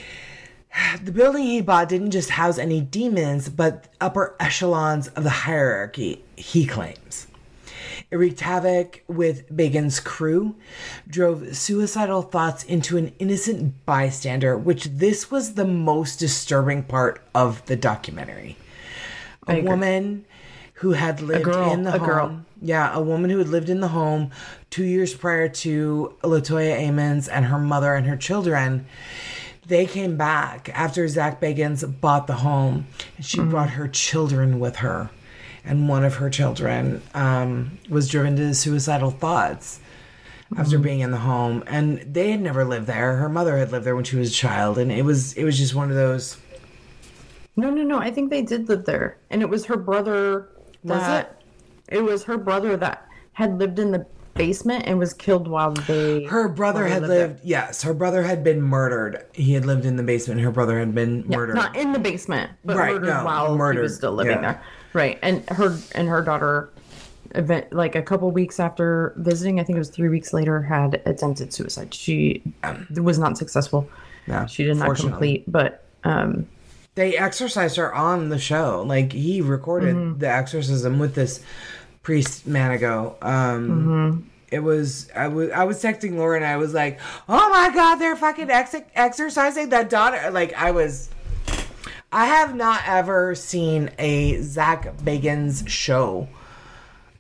Speaker 1: the building he bought didn't just house any demons, but upper echelons of the hierarchy, he claims. It wreaked havoc with Bagans' crew, drove suicidal thoughts into an innocent bystander, which this was the most disturbing part of the documentary. A woman who had lived
Speaker 2: girl,
Speaker 1: in the
Speaker 2: a
Speaker 1: home.
Speaker 2: Girl.
Speaker 1: Yeah, a woman who had lived in the home two years prior to LaToya Ammons and her mother and her children. They came back after Zak Bagans bought the home, and she mm-hmm. brought her children with her. And one of her children um, was driven to suicidal thoughts mm-hmm. after being in the home. And they had never lived there. Her mother had lived there when she was a child. And it was it was just one of those.
Speaker 2: No, no, no. I think they did live there. And it was her brother. That, was it? It was her brother that had lived in the basement and was killed while they...
Speaker 1: Her brother had lived, lived yes. Her brother had been murdered. He had lived in the basement. Her brother had been yeah, murdered.
Speaker 2: Not in the basement, but
Speaker 1: right,
Speaker 2: murdered
Speaker 1: no,
Speaker 2: while
Speaker 1: murdered.
Speaker 2: he was still living yeah. there. Right, and her and her daughter, event like a couple weeks after visiting, I think it was three weeks later, had attempted suicide. She um, was not successful.
Speaker 1: No,
Speaker 2: she did not complete. But um,
Speaker 1: they exorcised her on the show. Like he recorded mm-hmm. the exorcism with this priest Manigo. Um, mm-hmm. It was I was I was texting Laura and I was like, oh my God, they're fucking ex- exorcising that daughter. Like I was. I have not ever seen a Zak Bagans show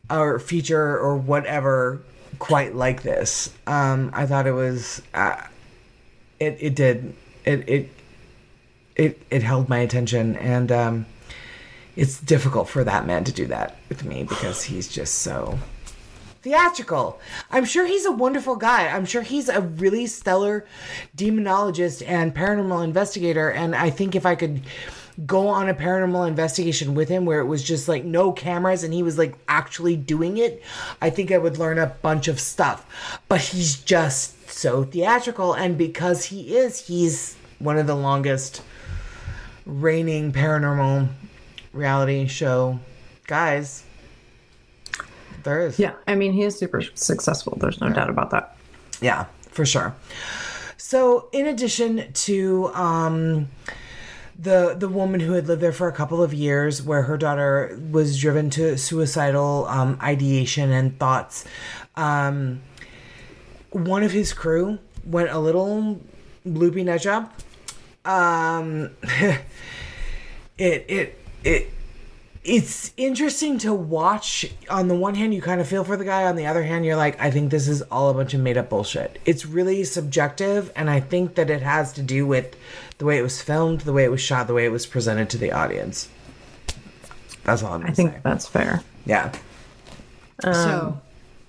Speaker 1: or feature or whatever quite like this. Um, I thought it was, uh, it, it did, it, it, it, it held my attention, and, um, it's difficult for that man to do that with me because he's just so theatrical. I'm sure he's a wonderful guy. I'm sure he's a really stellar demonologist and paranormal investigator. And I think if I could go on a paranormal investigation with him where it was just like no cameras and he was like actually doing it, I think I would learn a bunch of stuff. But he's just so theatrical. And because he is, he's one of the longest reigning paranormal reality show guys there is.
Speaker 2: Yeah, I mean, he is super successful. There's no yeah. doubt about that.
Speaker 1: Yeah, for sure. So in addition to um the the woman who had lived there for a couple of years, where her daughter was driven to suicidal um ideation and thoughts, um one of his crew went a little loopy nut job. um it it It it's interesting to watch. On the one hand, you kind of feel for the guy. On the other hand, you're like, I think this is all a bunch of made up bullshit. It's really subjective, and I think that it has to do with the way it was filmed, the way it was shot, the way it was presented to the audience. That's all I'm gonna
Speaker 2: I think
Speaker 1: say.
Speaker 2: That's fair.
Speaker 1: Yeah.
Speaker 2: Um,
Speaker 1: so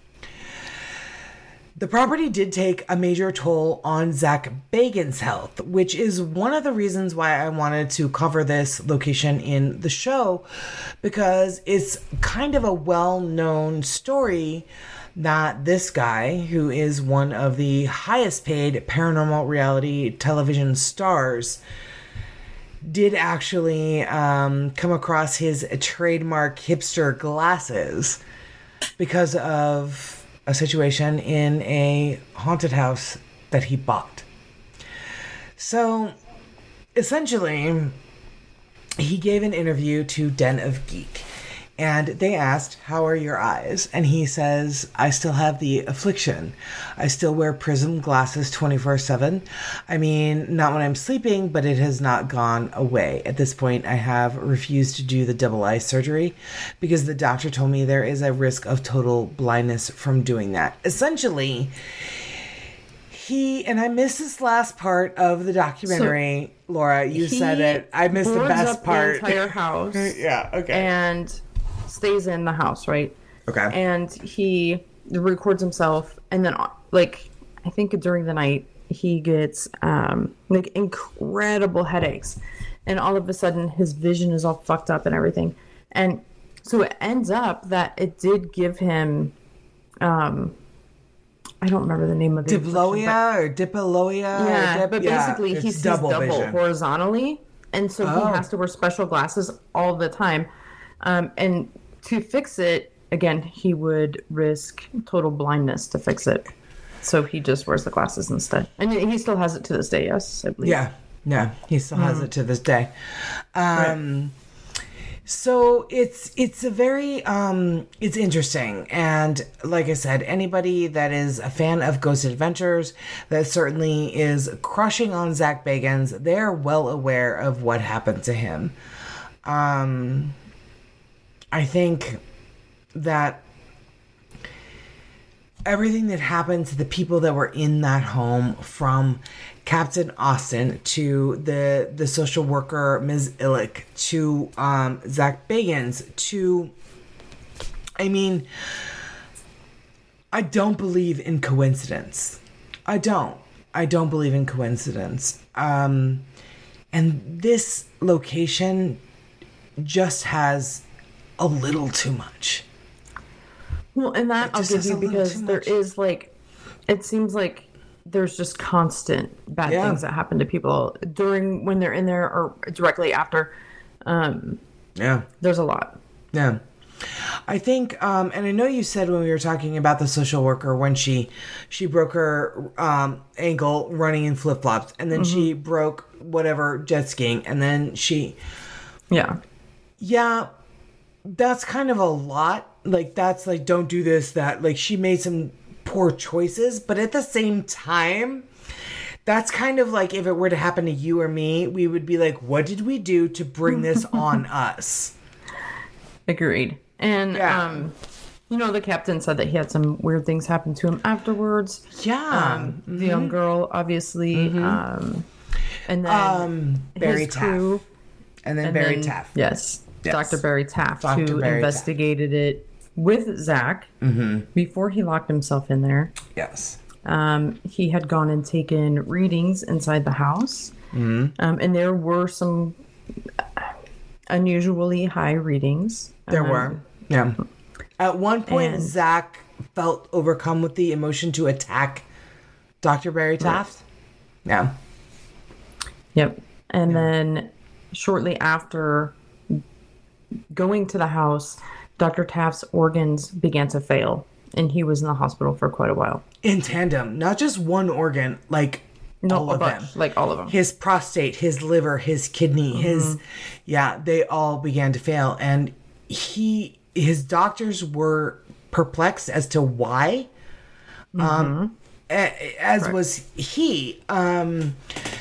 Speaker 1: the property did take a major toll on Zach Bagans' health, which is one of the reasons why I wanted to cover this location in the show, because it's kind of a well-known story that this guy, who is one of the highest paid paranormal reality television stars, did actually um, come across his trademark hipster glasses because of a situation in a haunted house that he bought. So, essentially, he gave an interview to Den of Geek, and they asked, how are your eyes? And he says, I still have the affliction. I still wear prism glasses twenty-four seven. I mean, not when I'm sleeping, but it has not gone away. At this point, I have refused to do the double eye surgery because the doctor told me there is a risk of total blindness from doing that. Essentially, he, and I missed this last part of the documentary. So Laura, you said it. I missed the best
Speaker 2: up
Speaker 1: part.
Speaker 2: The entire house.
Speaker 1: Yeah, okay.
Speaker 2: And stays in the house, right?
Speaker 1: Okay.
Speaker 2: And he records himself, and then, like, I think during the night, he gets, um, like, incredible headaches. And all of a sudden, his vision is all fucked up and everything. And so it ends up that it did give him, um, I don't remember the name of the
Speaker 1: Diploia or diploia.
Speaker 2: Yeah, or dip, but basically
Speaker 1: yeah,
Speaker 2: he sees
Speaker 1: double,
Speaker 2: double horizontally. And so
Speaker 1: oh.
Speaker 2: he has to wear special glasses all the time. Um, and to fix it, again, he would risk total blindness to fix it. So he just wears the glasses instead. And he still has it to this day, yes, I believe.
Speaker 1: Yeah, yeah, he still has mm. it to this day. Um, right. So it's it's a very, um, it's interesting. And like I said, anybody that is a fan of Ghost Adventures, that certainly is crushing on Zach Bagans, they're well aware of what happened to him. Um... I think that everything that happened to the people that were in that home, from Captain Austin to the the social worker Miz Illick to um, Zach Bagans to, I mean, I don't believe in coincidence. I don't. I don't believe in coincidence. Um, and this location just has a little too much.
Speaker 2: Well, and that I'll give you because there is, like, it seems like there's just constant bad yeah. things that happen to people during, when they're in there or directly after. Um,
Speaker 1: yeah.
Speaker 2: There's a lot.
Speaker 1: Yeah. I think, um, and I know you said when we were talking about the social worker, when she, she broke her um, ankle running in flip-flops, and then mm-hmm. she broke whatever jet skiing, and then she...
Speaker 2: Yeah.
Speaker 1: Yeah. That's kind of a lot. Like, that's like, don't do this, that. Like, she made some poor choices, but at the same time, that's kind of like if it were to happen to you or me, we would be like, what did we do to bring this on us?
Speaker 2: Agreed. And
Speaker 1: yeah.
Speaker 2: um, You know, the captain said that he had some weird things happen to him afterwards.
Speaker 1: Yeah.
Speaker 2: Um,
Speaker 1: mm-hmm.
Speaker 2: The young girl, obviously. Mm-hmm. Um, and then
Speaker 1: um, Barry
Speaker 2: his crew.
Speaker 1: Taft. And then
Speaker 2: and
Speaker 1: Barry
Speaker 2: then,
Speaker 1: Taft.
Speaker 2: Yes,
Speaker 1: yes.
Speaker 2: Doctor Barry Taft,
Speaker 1: Doctor
Speaker 2: who
Speaker 1: Barry
Speaker 2: investigated Taft. it with Zach
Speaker 1: mm-hmm.
Speaker 2: before he locked himself in there.
Speaker 1: Yes.
Speaker 2: Um, he had gone and taken readings inside the house.
Speaker 1: Mm-hmm.
Speaker 2: Um, and there were some unusually high readings.
Speaker 1: There
Speaker 2: um,
Speaker 1: were. Yeah. At one point,
Speaker 2: and,
Speaker 1: Zach felt overcome with the emotion to attack Doctor Barry Taft. Right. Yeah.
Speaker 2: Yep. And
Speaker 1: yeah.
Speaker 2: then shortly after going to the house, Doctor Taft's organs began to fail, and he was in the hospital for quite a while.
Speaker 1: In tandem, not just one organ, like
Speaker 2: no,
Speaker 1: all of
Speaker 2: bunch,
Speaker 1: them.
Speaker 2: Like all of them.
Speaker 1: His prostate, his liver, his kidney, mm-hmm. his, yeah, they all began to fail. And he, his doctors were perplexed as to why, mm-hmm. um, as right. was he. Um,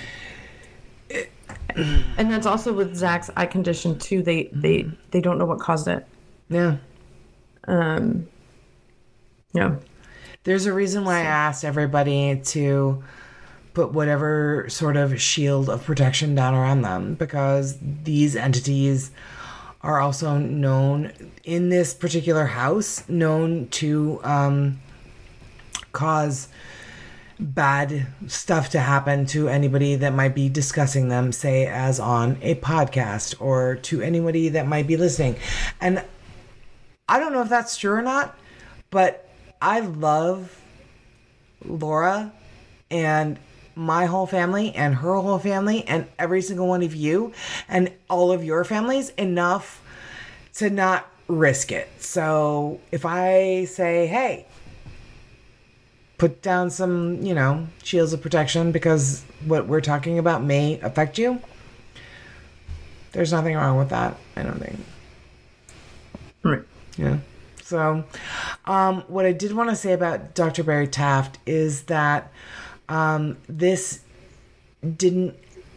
Speaker 2: and that's also with Zach's eye condition too. They, they, they don't know what caused it.
Speaker 1: Yeah.
Speaker 2: Um, yeah.
Speaker 1: There's a reason why I asked everybody to put whatever sort of shield of protection down around them, because these entities are also known in this particular house, known to um, cause bad stuff to happen to anybody that might be discussing them, say as on a podcast, or to anybody that might be listening. And I don't know if that's true or not, but I love Laura and my whole family and her whole family and every single one of you and all of your families enough to not risk it. So if I say, hey, put down some, you know, shields of protection because what we're talking about may affect you, there's nothing wrong with that, I don't think.
Speaker 2: Right.
Speaker 1: Yeah. So, um, what I did want to say about Doctor Barry Taft is that um, this didn't...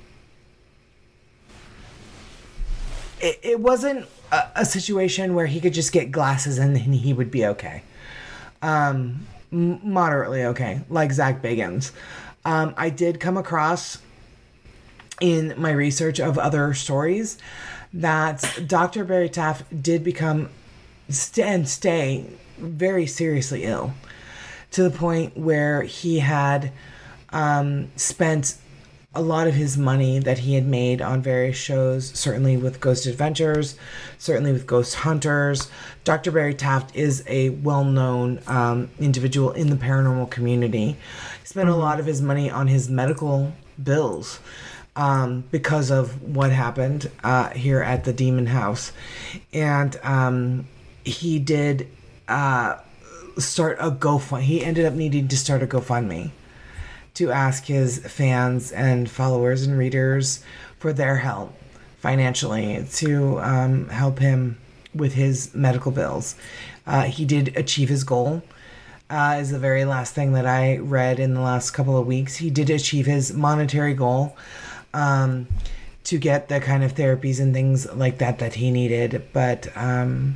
Speaker 1: It, it wasn't a, a situation where he could just get glasses and then he would be okay. Um, m- moderately okay, like Zach Bagans. Um, I did come across in my research of other stories that Doctor Barry Taft did become... and stay very seriously ill, to the point where he had um, spent a lot of his money that he had made on various shows, certainly with Ghost Adventures, certainly with Ghost Hunters. Doctor Barry Taft is a well-known um, individual in the paranormal community. He spent mm-hmm. a lot of his money on his medical bills um, because of what happened uh, here at the Demon House. And... Um, he did uh, start a GoFundMe. He ended up needing to start a GoFundMe to ask his fans and followers and readers for their help financially to um, help him with his medical bills. Uh, he did achieve his goal. Uh, is the very last thing that I read in the last couple of weeks. He did achieve his monetary goal um, to get the kind of therapies and things like that that he needed, but... Um,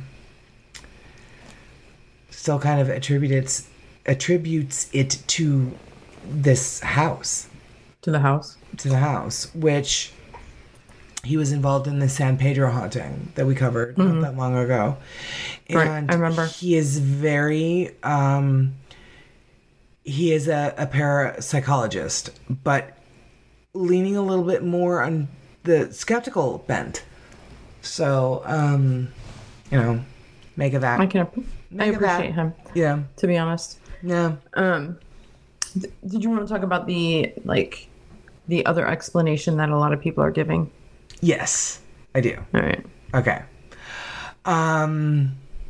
Speaker 1: still kind of attributes attributes it to this house.
Speaker 2: To the house?
Speaker 1: To the house, which he was involved in the San Pedro haunting that we covered mm-hmm. not that long ago. And
Speaker 2: right, I remember.
Speaker 1: He is very, um, he is a, a parapsychologist, but leaning a little bit more on the skeptical bent. So, um, you know, make of that.
Speaker 2: I can I appreciate him.
Speaker 1: Yeah.
Speaker 2: To be honest.
Speaker 1: Yeah.
Speaker 2: Um, th- did you want to talk about the, like, the other explanation that a lot of people are giving?
Speaker 1: Yes, I do.
Speaker 2: All right.
Speaker 1: Okay. Um,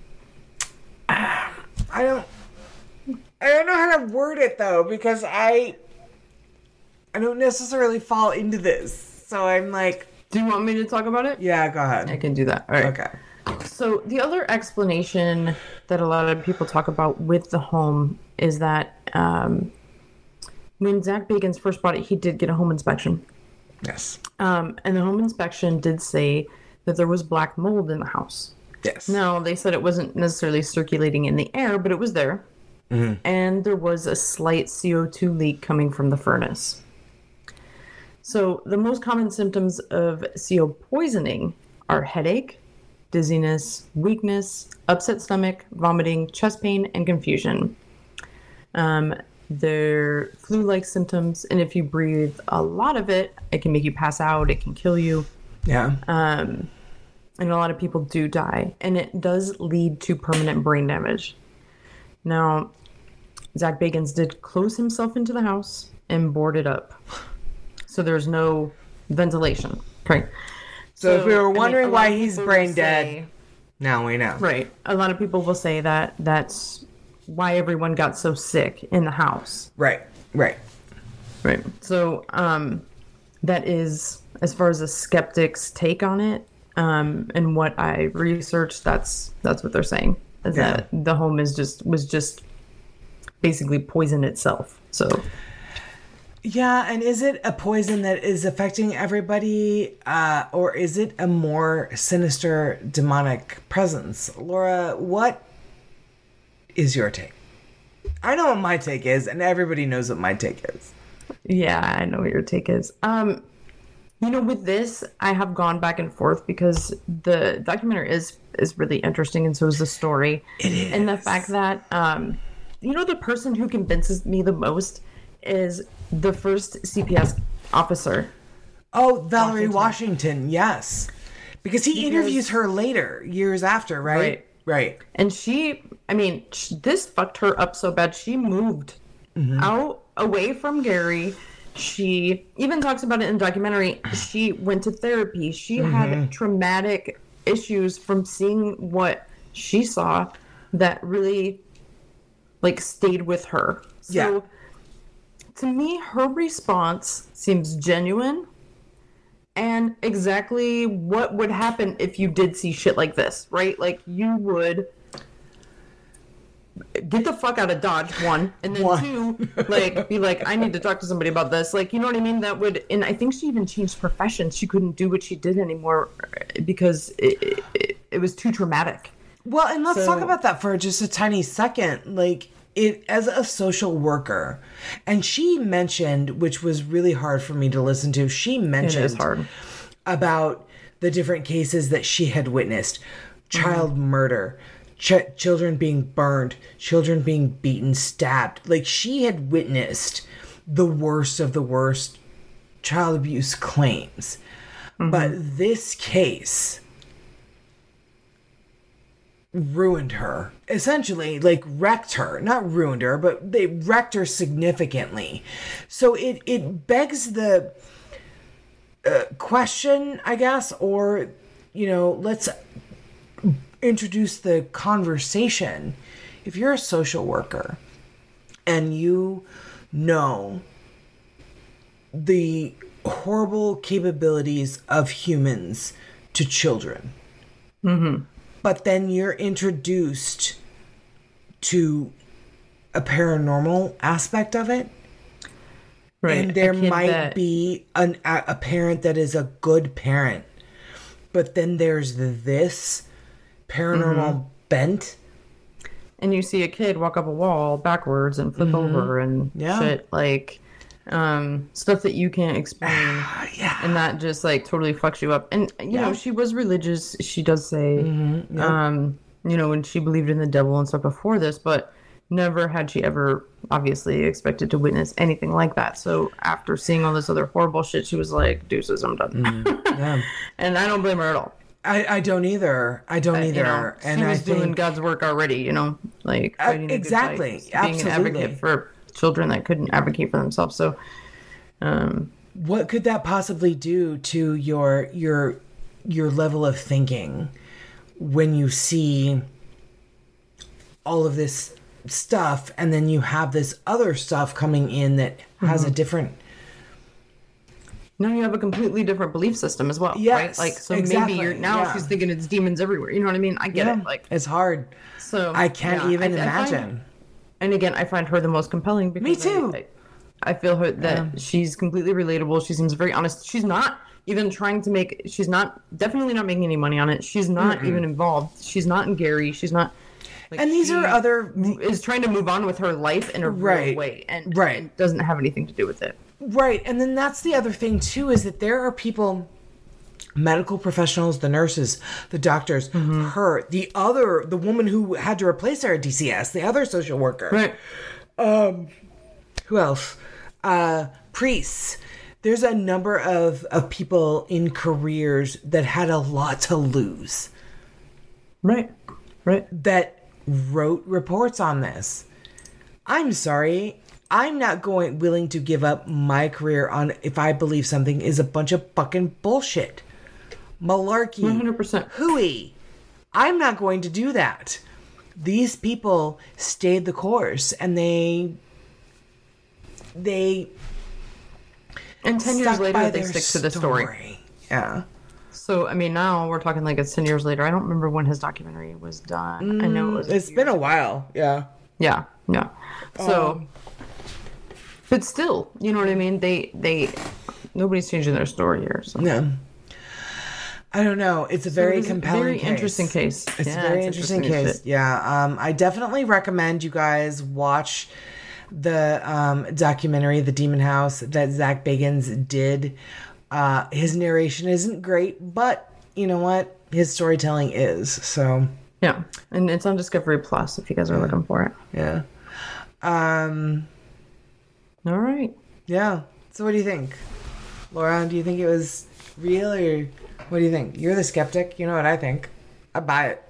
Speaker 1: I don't, I don't know how to word it though, because I, I don't necessarily fall into this. So I'm like.
Speaker 2: Do you want me to talk about it?
Speaker 1: Yeah, go ahead.
Speaker 2: I can do that. All right.
Speaker 1: Okay.
Speaker 2: So the other explanation that a lot of people talk about with the home is that um, when Zach Bagans first bought it, he did get a home inspection.
Speaker 1: Yes.
Speaker 2: Um, and the home inspection did say that there was black mold in the house.
Speaker 1: Yes.
Speaker 2: Now, they said it wasn't necessarily circulating in the air, but it was there. Mm-hmm. And there was a slight C O two leak coming from the furnace. So the most common symptoms of C O poisoning are headache, dizziness, weakness, upset stomach, vomiting, chest pain, and confusion. Um, they're flu-like symptoms, and if you breathe a lot of it, it can make you pass out, it can kill you.
Speaker 1: Yeah.
Speaker 2: Um, and a lot of people do die, and it does lead to permanent brain damage. Now, Zach Bagans did close himself into the house and board it up. So there's no ventilation. Okay.
Speaker 1: So, so if we were wondering I mean, why he's brain dead,
Speaker 2: say,
Speaker 1: now we know.
Speaker 2: Right. A lot of people will say that that's why everyone got so sick in the house.
Speaker 1: Right. Right.
Speaker 2: Right. So um, that is, as far as a skeptic's take on it, um, and what I researched, that's that's what they're saying. Is yeah. that the home is just was just basically poison itself. So
Speaker 1: yeah, and is it a poison that is affecting everybody, uh, or is it a more sinister demonic presence? Laura, what is your take? I know what my take is, and everybody knows what my take is.
Speaker 2: Yeah, I know what your take is. Um, you know, with this, I have gone back and forth because the documentary is is really interesting, and so is the story.
Speaker 1: It is.
Speaker 2: And the fact that, um, you know, the person who convinces me the most is the first C P S officer.
Speaker 1: Oh, Valerie Washington, Washington yes. Because he because, interviews her later, years after, right?
Speaker 2: Right.
Speaker 1: Right.
Speaker 2: And she, I mean, sh- this fucked her up so bad. She moved mm-hmm. out away from Gary. She even talks about it in the documentary. She went to therapy. She mm-hmm. had traumatic issues from seeing what she saw that really, like, stayed with her. So,
Speaker 1: yeah.
Speaker 2: to me, her response seems genuine and exactly what would happen if you did see shit like this, right? Like, you would get the fuck out of Dodge, one, and then one. two, like, be like, I need to talk to somebody about this. Like, you know what I mean? That would, and I think she even changed professions. She couldn't do what she did anymore because it, it, it was too traumatic.
Speaker 1: Well, and let's
Speaker 2: so,
Speaker 1: talk about that for just a tiny second. Like, it as a social worker, and she mentioned, which was really hard for me to listen to, she mentioned
Speaker 2: it is hard.
Speaker 1: about the different cases that she had witnessed. Child mm-hmm. murder, ch- children being burned, children being beaten, stabbed. Like, she had witnessed the worst of the worst child abuse claims. Mm-hmm. But this case ruined her, essentially, like wrecked her, not ruined her, but they wrecked her significantly. So it it begs the uh, question, I guess, or, you know, let's introduce the conversation. If you're a social worker and you know the horrible capabilities of humans to children,
Speaker 2: mm-hmm.
Speaker 1: but then you're introduced to a paranormal aspect of it. Right. And there might that... be an, a parent that is a good parent. But then there's this paranormal mm-hmm. bent.
Speaker 2: And you see a kid walk up a wall backwards and flip mm-hmm. over and yeah. shit. Like, um, stuff that you can't explain.
Speaker 1: yeah.
Speaker 2: And that just, like, totally fucks you up. And, you yeah. know, she was religious, she does say,
Speaker 1: mm-hmm. yep.
Speaker 2: um, you know, when she believed in the devil and stuff before this, but never had she ever, obviously, expected to witness anything like that. So after seeing all this other horrible shit, she was like, deuces, I'm done.
Speaker 1: Mm, yeah.
Speaker 2: And I don't blame her at all.
Speaker 1: I, I don't either. I don't uh, either. You know, and
Speaker 2: she was
Speaker 1: I
Speaker 2: doing
Speaker 1: think...
Speaker 2: God's work already, you know, like fighting
Speaker 1: uh, exactly.
Speaker 2: the good fight, being
Speaker 1: Absolutely.
Speaker 2: an advocate for children that couldn't advocate for themselves. So, um,
Speaker 1: what could that possibly do to your your your level of thinking when you see all of this stuff, and then you have this other stuff coming in that has mm-hmm. a different...
Speaker 2: Now you have a completely different belief system as well,
Speaker 1: yes,
Speaker 2: right? Like, so
Speaker 1: exactly.
Speaker 2: maybe you're now yeah. she's thinking it's demons everywhere. You know what I mean? I get
Speaker 1: yeah.
Speaker 2: it. Like,
Speaker 1: it's hard.
Speaker 2: So
Speaker 1: I can't
Speaker 2: yeah,
Speaker 1: even
Speaker 2: I,
Speaker 1: imagine.
Speaker 2: I find, and again, I find her the most compelling because
Speaker 1: me too.
Speaker 2: I, I, I feel her that
Speaker 1: yeah.
Speaker 2: she's completely relatable. She seems very honest. She's not even trying to make. She's not definitely not making any money on it. She's not mm-hmm. even involved. She's not in Gary. She's not.
Speaker 1: Like, and these are other
Speaker 2: is trying to move on with her life in a
Speaker 1: right.
Speaker 2: real way, and
Speaker 1: right.
Speaker 2: it doesn't have anything to do with it.
Speaker 1: Right, and then that's the other thing too, is that there are people, medical professionals, the nurses, the doctors, mm-hmm. her, the other, the woman who had to replace her at D C S, the other social worker,
Speaker 2: right?
Speaker 1: Um, who else? Uh, priests. There's a number of of people in careers that had a lot to lose.
Speaker 2: Right, right.
Speaker 1: That wrote reports on this. I'm sorry. I'm not going willing to give up my career on if I believe something is a bunch of fucking bullshit. Malarkey.
Speaker 2: one hundred percent.
Speaker 1: Hooey. I'm not going to do that. These people stayed the course and they they
Speaker 2: and ten years later they stick to the story.
Speaker 1: Yeah.
Speaker 2: So, I mean, now we're talking like it's ten years later. I don't remember when his documentary was done.
Speaker 1: Mm,
Speaker 2: I know it was.
Speaker 1: It's been a while. Yeah.
Speaker 2: Yeah. Yeah. So, um, but still, you know what I mean? They, they, nobody's changing their story here. So.
Speaker 1: No. I don't know. It's a so very compelling,
Speaker 2: very
Speaker 1: case.
Speaker 2: interesting case.
Speaker 1: It's
Speaker 2: yeah,
Speaker 1: a very
Speaker 2: it's
Speaker 1: interesting,
Speaker 2: interesting
Speaker 1: case. Yeah. Um, I definitely recommend you guys watch the um, documentary, The Demon House, that Zach Bagans did. Uh, his narration isn't great, but you know what? His storytelling is. So
Speaker 2: yeah, and it's on Discovery Plus if you guys are
Speaker 1: yeah.
Speaker 2: looking for it.
Speaker 1: Yeah. Um.
Speaker 2: All right.
Speaker 1: Yeah. So what do you think, Laura? Do you think it was real, or what do you think? You're the skeptic. You know what I think. I buy it.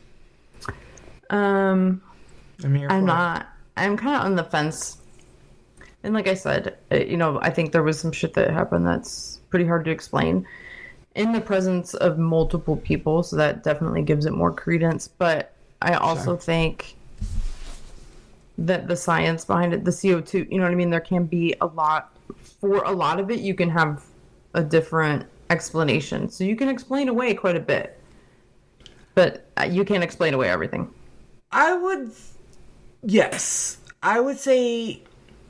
Speaker 2: Um.
Speaker 1: I'm here. For
Speaker 2: I'm
Speaker 1: it.
Speaker 2: not. I'm kind of on the fence. And like I said, you know, I think there was some shit that happened that's pretty hard to explain in the presence of multiple people. So that definitely gives it more credence. But I also sure. think that the science behind it, the C O two, you know what I mean? There can be a lot, for a lot of it, you can have a different explanation. So you can explain away quite a bit. But you can't explain away everything.
Speaker 1: I would, yes. I would say...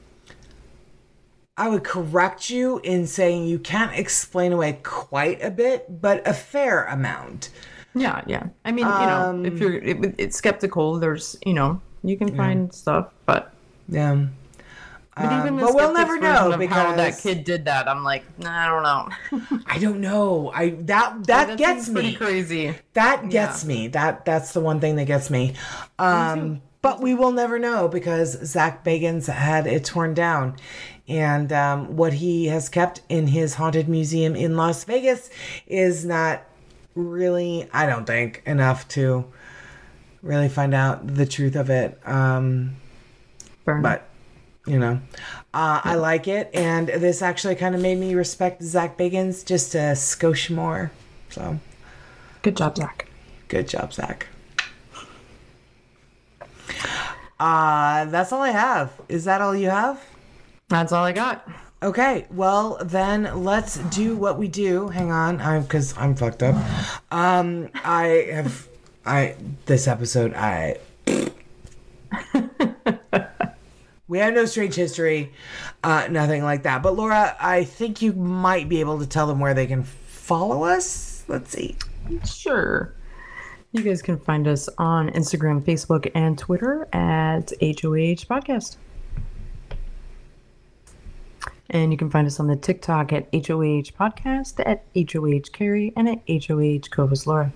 Speaker 1: I would correct you in saying you can't explain away quite a bit, but a fair amount.
Speaker 2: Yeah, yeah. I mean, you
Speaker 1: Um,
Speaker 2: know, if you're it, it's skeptical, there's, you know, you can find
Speaker 1: yeah.
Speaker 2: stuff, but
Speaker 1: yeah.
Speaker 2: But
Speaker 1: Um,
Speaker 2: even the
Speaker 1: but we'll
Speaker 2: skeptic's
Speaker 1: never
Speaker 2: version
Speaker 1: know
Speaker 2: of
Speaker 1: because
Speaker 2: how that kid did that. I'm like, nah, I don't know.
Speaker 1: I don't know. I that that,
Speaker 2: that
Speaker 1: gets me
Speaker 2: pretty crazy.
Speaker 1: That gets yeah. me. That that's the one thing that gets me. Um, me but we will never know because Zach Bagans had it torn down. And um, what he has kept in his haunted museum in Las Vegas is not really, I don't think, enough to really find out the truth of it. Um, but, you know, uh, I like it. And this actually kind of made me respect Zach Bagans just a skosh more. So,
Speaker 2: good job, Zach.
Speaker 1: Good job, Zach. Uh, that's all I have. Is that all you have?
Speaker 2: That's all I got.
Speaker 1: Okay, well then let's do what we do. Hang on, I'm because I'm fucked up. Um, I have I this episode I we have no strange history, uh, nothing like that. But Laura, I think you might be able to tell them where they can follow us. Let's see.
Speaker 2: Sure. You guys can find us on Instagram, Facebook, and Twitter at H O H Podcast. And you can find us on the TikTok at H O H Podcast, at H O H Carrie, and at H O H co-host Laura.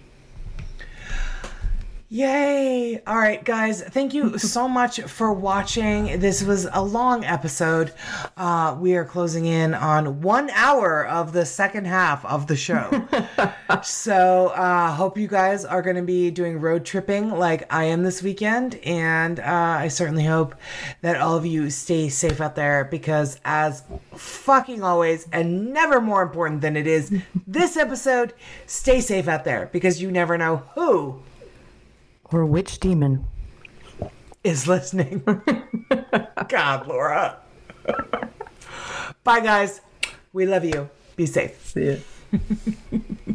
Speaker 1: Yay! All right, guys, thank you so much for watching. This was a long episode. Uh, we are closing in on one hour of the second half of the show. So, uh, hope you guys are going to be doing road tripping like I am this weekend. And uh, I certainly hope that all of you stay safe out there because as fucking always, and never more important than it is this episode, stay safe out there because you never know who
Speaker 2: or which demon
Speaker 1: is listening. God, Laura. Bye, guys. We love you. Be safe.
Speaker 2: See ya.